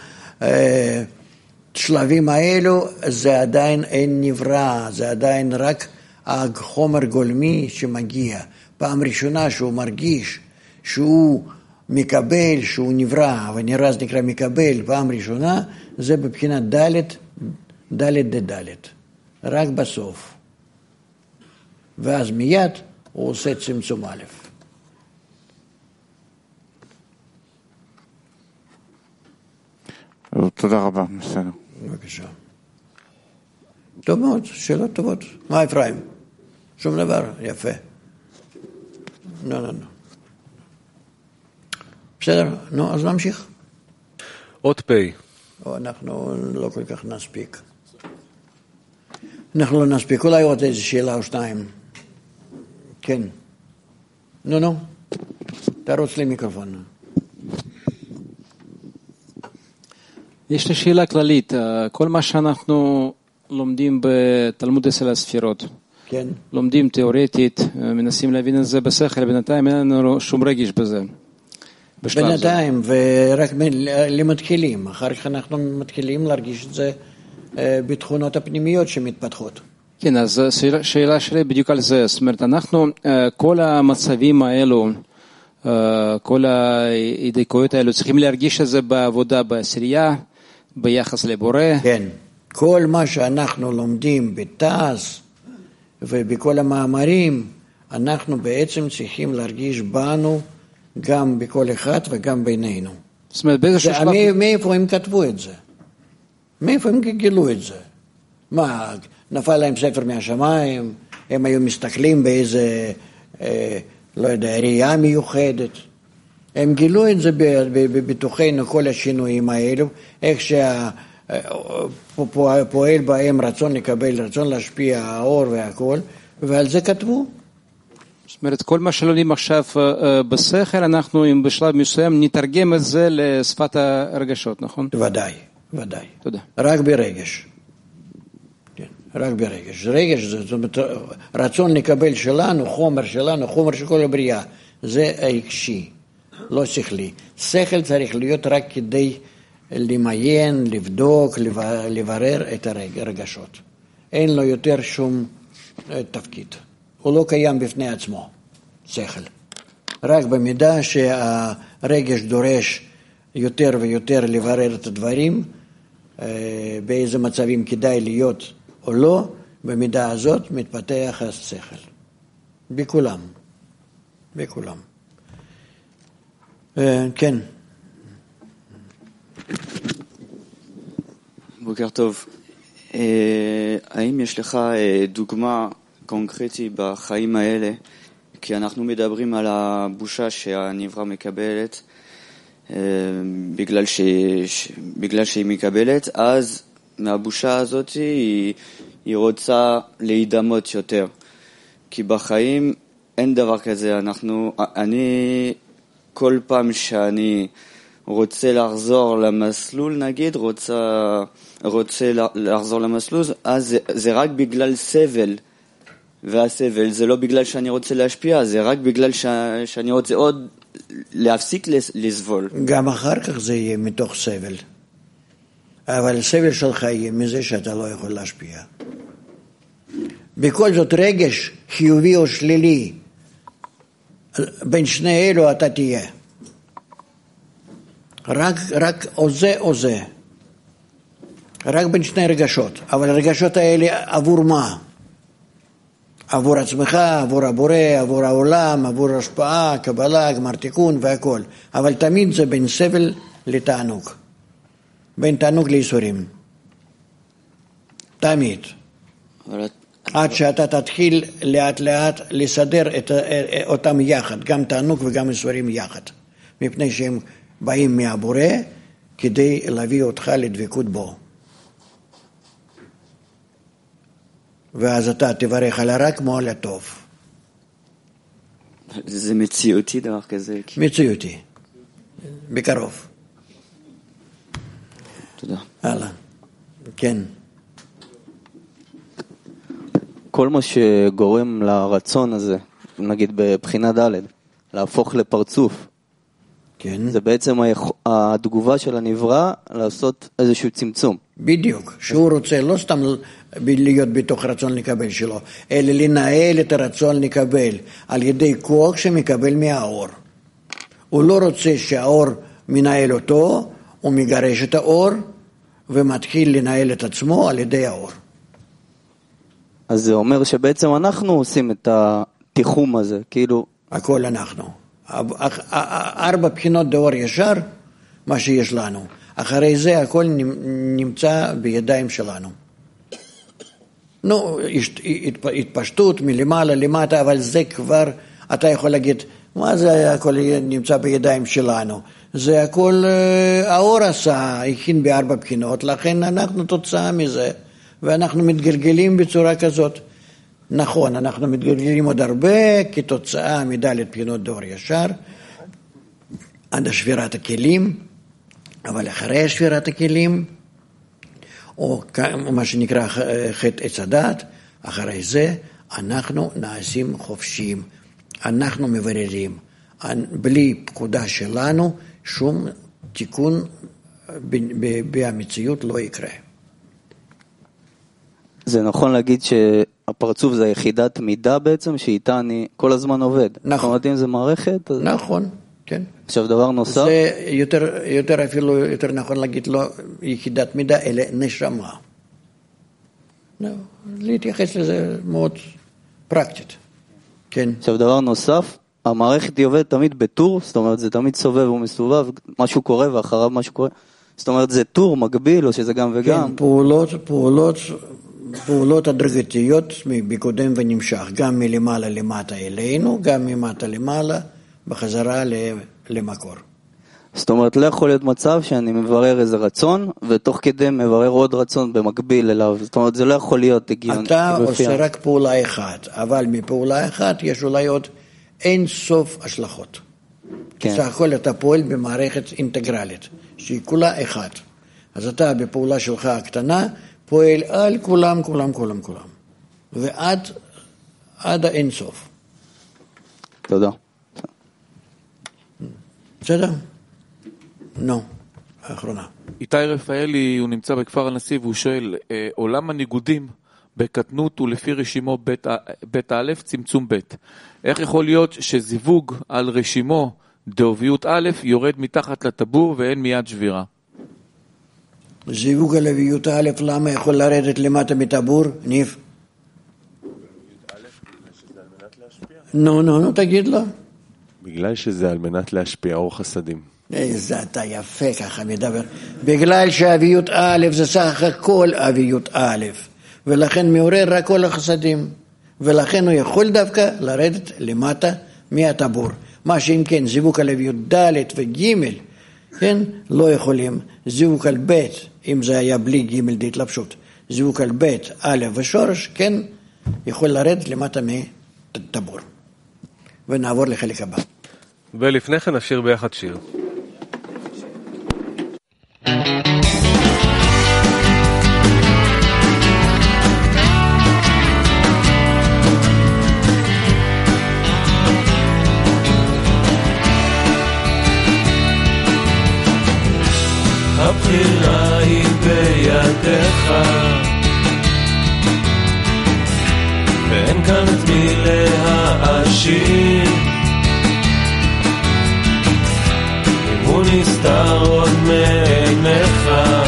השלבים האלו, זה עדיין אין נברא, זה עדיין רק החומר גולמי שמגיע. פעם ראשונה שהוא מרגיש שהוא מקבל שהוא נברא ונראה אז נקרא מקבל פעם ראשונה, זה בבחינת ד' ד' ד' ד', רק בסוף. ואז מיד הוא עושה צמצום א'. תודה רבה, בסדר. בבקשה. טוב מאוד, שאלות טובות. מה אפרים? שום דבר, יפה. לא, לא, לא. בסדר, נו, אז נמשיך. אות פי. או, אנחנו לא כל כך נספיק. אנחנו לא נספיק, אולי עוד איזו שאלה או שתיים. כן. נו, נו. תרוץ לי מיקרופון. יש לי שאלה כללית. כל מה שאנחנו לומדים בתלמוד עשר הספירות, כן. לומדים תיאורטית, מנסים להבין את זה בשכל, בינתיים אין לנו שום רגש בזה. בינתיים, ורק למתחילים. אחר כך אנחנו מתחילים להרגיש את זה בתכונות הפנימיות שמתפתחות. כן, אז שאלה שלי בדיוק על זה. זאת אומרת, אנחנו, כל המצבים האלו, כל ההידקויות האלו, צריכים להרגיש את זה בעבודה בעשירייה, ביחס לבורא. כן. כל מה שאנחנו לומדים בתעש ובכל המאמרים, אנחנו בעצם צריכים להרגיש בנו גם בכל אחד וגם בינינו. זאת אומרת, באיזה שלב... מאיפה הם כתבו את זה? מאיפה הם גילו את זה? מה, נפל להם ספר מהשמיים? הם היו מסתכלים באיזה, אה, לא יודע, ראייה מיוחדת? הם גילו את זה בתוכנו, כל השינויים האלו, איך שפועל בהם רצון לקבל, רצון להשפיע, האור והכל, ועל זה כתבו. זאת אומרת, כל מה שלומדים עכשיו בשכל, אנחנו בשלב מסוים נתרגם את זה לשפת הרגשות, נכון? ודאי, ודאי. תודה. רק ברגש. כן, רק ברגש. רגש, זאת אומרת, רצון לקבל שלנו, חומר שלנו, חומר של כל הבריאה, זה הרגשי, לא שכלי. שכל צריך להיות רק כדי למיין, לבדוק, לברר את הרגשות. אין לו יותר שום תפקיד. הוא לא קיים בפני עצמו, שכל. רק במידה שהרגש דורש יותר ויותר לברר את הדברים, באיזה מצבים כדאי להיות או לא, במידה הזאת מתפתח השכל. בכולם. בכולם. כן. בוקר טוב. האם יש לך דוגמה קונקרטית בחיים האלה? כי אנחנו מדברים על הבושה שהנברא מקבלת, בגלל, ש... בגלל שהיא מקבלת, אז מהבושה הזאת היא, היא רוצה להידמות יותר. כי בחיים אין דבר כזה. אנחנו, אני, כל פעם שאני רוצה לחזור למסלול, נגיד, רוצה, רוצה לחזור למסלול, אז זה, זה רק בגלל סבל. והסבל זה לא בגלל שאני רוצה להשפיע, זה רק בגלל ש... שאני רוצה עוד להפסיק לסבול. גם אחר כך זה יהיה מתוך סבל. אבל סבל שלך יהיה מזה שאתה לא יכול להשפיע. בכל זאת רגש חיובי או שלילי, בין שני אלו אתה תהיה. רק, רק או זה או זה. רק בין שני רגשות. אבל הרגשות האלה עבור מה? עבור עצמך, עבור הבורא, עבור העולם, עבור השפעה, קבלה, גמר תיקון והכל. אבל תמיד זה בין סבל לתענוג. בין תענוג לאיסורים. תמיד. עד שאתה תתחיל לאט לאט לסדר את אותם יחד, גם תענוג וגם איסורים יחד. מפני שהם באים מהבורא כדי להביא אותך לדבקות בו. ואז אתה תברך על הרע כמו על הטוב. זה מציאותי דבר כזה? מציאותי. בקרוב. תודה. הלאה. כן. כל מה שגורם לרצון הזה, נגיד בבחינה ד', להפוך לפרצוף, כן. זה בעצם התגובה של הנברא לעשות איזשהו צמצום. בדיוק, שהוא רוצה לא סתם להיות בתוך רצון לקבל שלו, אלא לנהל את הרצון לקבל על ידי כוח שמקבל מהאור. הוא לא רוצה שהאור מנהל אותו, הוא מגרש את האור, ומתחיל לנהל את עצמו על ידי האור. אז זה אומר שבעצם אנחנו עושים את התיחום הזה, כאילו... הכל אנחנו. ארבע בחינות דאור ישר, מה שיש לנו. אחרי זה הכל נמצא בידיים שלנו. נו, התפשטות מלמעלה למטה, אבל זה כבר, אתה יכול להגיד, מה זה הכל נמצא בידיים שלנו? זה הכל האור עשה, הכין בארבע בחינות, לכן אנחנו תוצאה מזה, ואנחנו מתגלגלים בצורה כזאת. נכון, אנחנו מתגלגלים עוד הרבה, כתוצאה מדלת בחינות דאור ישר, עד שבירת הכלים, אבל אחרי שבירת הכלים, או מה שנקרא חטא עץ הדת, אחרי זה אנחנו נעשים חופשיים, אנחנו מבררים, בלי פקודה שלנו שום תיקון במציאות לא יקרה. זה נכון להגיד שהפרצוף זה יחידת מידה בעצם, שאיתה אני כל הזמן עובד. נכון. זאת אומרת, אם זה מערכת... אז... נכון, כן. עכשיו דבר נוסף... זה יותר, יותר אפילו, יותר נכון להגיד לא יחידת מידה, אלא נשמה. לא, להתייחס לזה מאוד פרקטית. כן. עכשיו דבר נוסף, המערכת היא עובדת תמיד בטור, זאת אומרת זה תמיד סובב ומסובב, משהו קורה ואחריו משהו קורה, זאת אומרת זה טור מקביל או שזה גם וגם. כן, פעולות, פעולות, פעולות הדרגתיות בקודם ונמשך, גם מלמעלה למטה אלינו, גם ממטה למעלה, בחזרה למקור. זאת אומרת לא יכול להיות מצב שאני מברר איזה רצון, ותוך כדי מברר עוד רצון במקביל אליו, זאת אומרת זה לא יכול להיות הגיון. אתה עושה רק פעולה אחת, אבל מפעולה אחת יש אולי עוד אין סוף השלכות. כן. סך הכל אתה פועל במערכת אינטגרלית, שהיא כולה אחת. אז אתה בפעולה שלך הקטנה, פועל על כולם, כולם, כולם, כולם. ועד עד האין סוף. תודה. בסדר? נו, האחרונה. איתי רפאלי, הוא נמצא בכפר הנשיא, והוא שואל, עולם הניגודים בקטנות ולפי רשימו בית א', צמצום ב'. איך יכול להיות שזיווג על רשימו דאוביות א' יורד מתחת לטבור ואין מיד שבירה? זיווג על דאוביות א', למה יכול לרדת למטה מטבור? ניף? נו, נו, נו, תגיד לו. בגלל שזה על מנת להשפיע אור חסדים. איזה אתה יפה ככה מדבר. בגלל שאביות א' זה סך הכל אביות א', ולכן מעורר רק כל החסדים, ולכן הוא יכול דווקא לרדת למטה מהטבור. מה שאם כן, זיווג על אביות ד' וג', כן, לא יכולים. זיווג על ב', אם זה היה בלי ג' דהתלבשות, זיווג על ב', א' ושורש, כן, יכול לרדת למטה מהטבור. ונעבור לחלק הבא. ולפני כן נשיר ביחד שיר. הבחירה היא בידיך, ואין כאן את מי להאשים. אם הוא נסתר עוד מעיניך,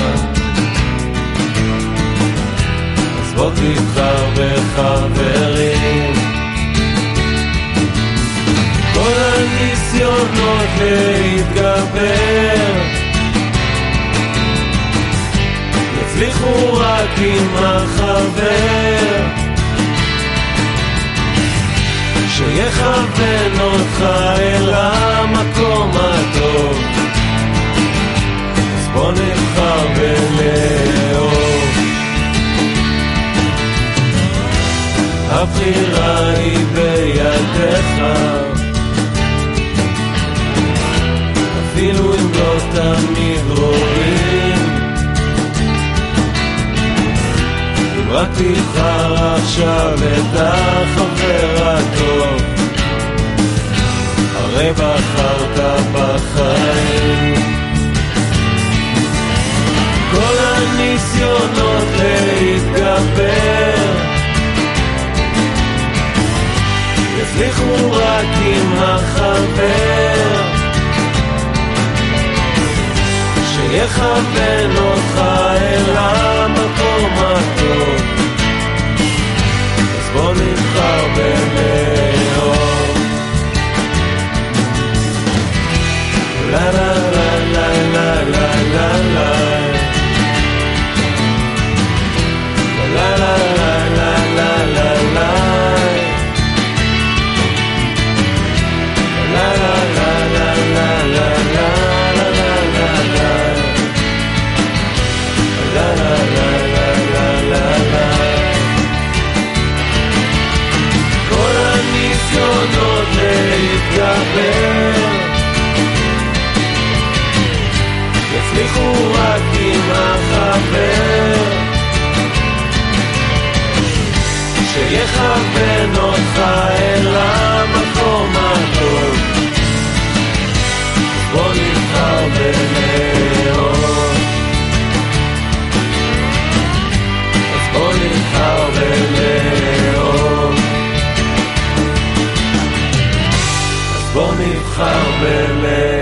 אז בוא תבחר בחברים. כל הניסיונות להתגבר יצליחו רק עם החבר שיכוון אותך אל המקום הטוב. אז בוא נבחר בלאהוב. הבחירה היא בידיך, אפילו אם לא תמיד רואים. אם רק תבחר עכשיו את החבר הטוב, הרי בחרת בחיים. כל הניסיונות להתגבר יצליחו רק עם החבר שיכוון אותך אל המקום הטוב. אז בוא נבחר בלאהוב. לה לה לה לה לה לה לה לה לה לה לה לה לה כל הניסיונות להתגבר יצליחו רק עם החבר שיכוון אותך אל המקום הטוב. בוא נבחר בלאהוב. אז בוא נבחר בלאהוב. אז בוא נבחר בלאהוב.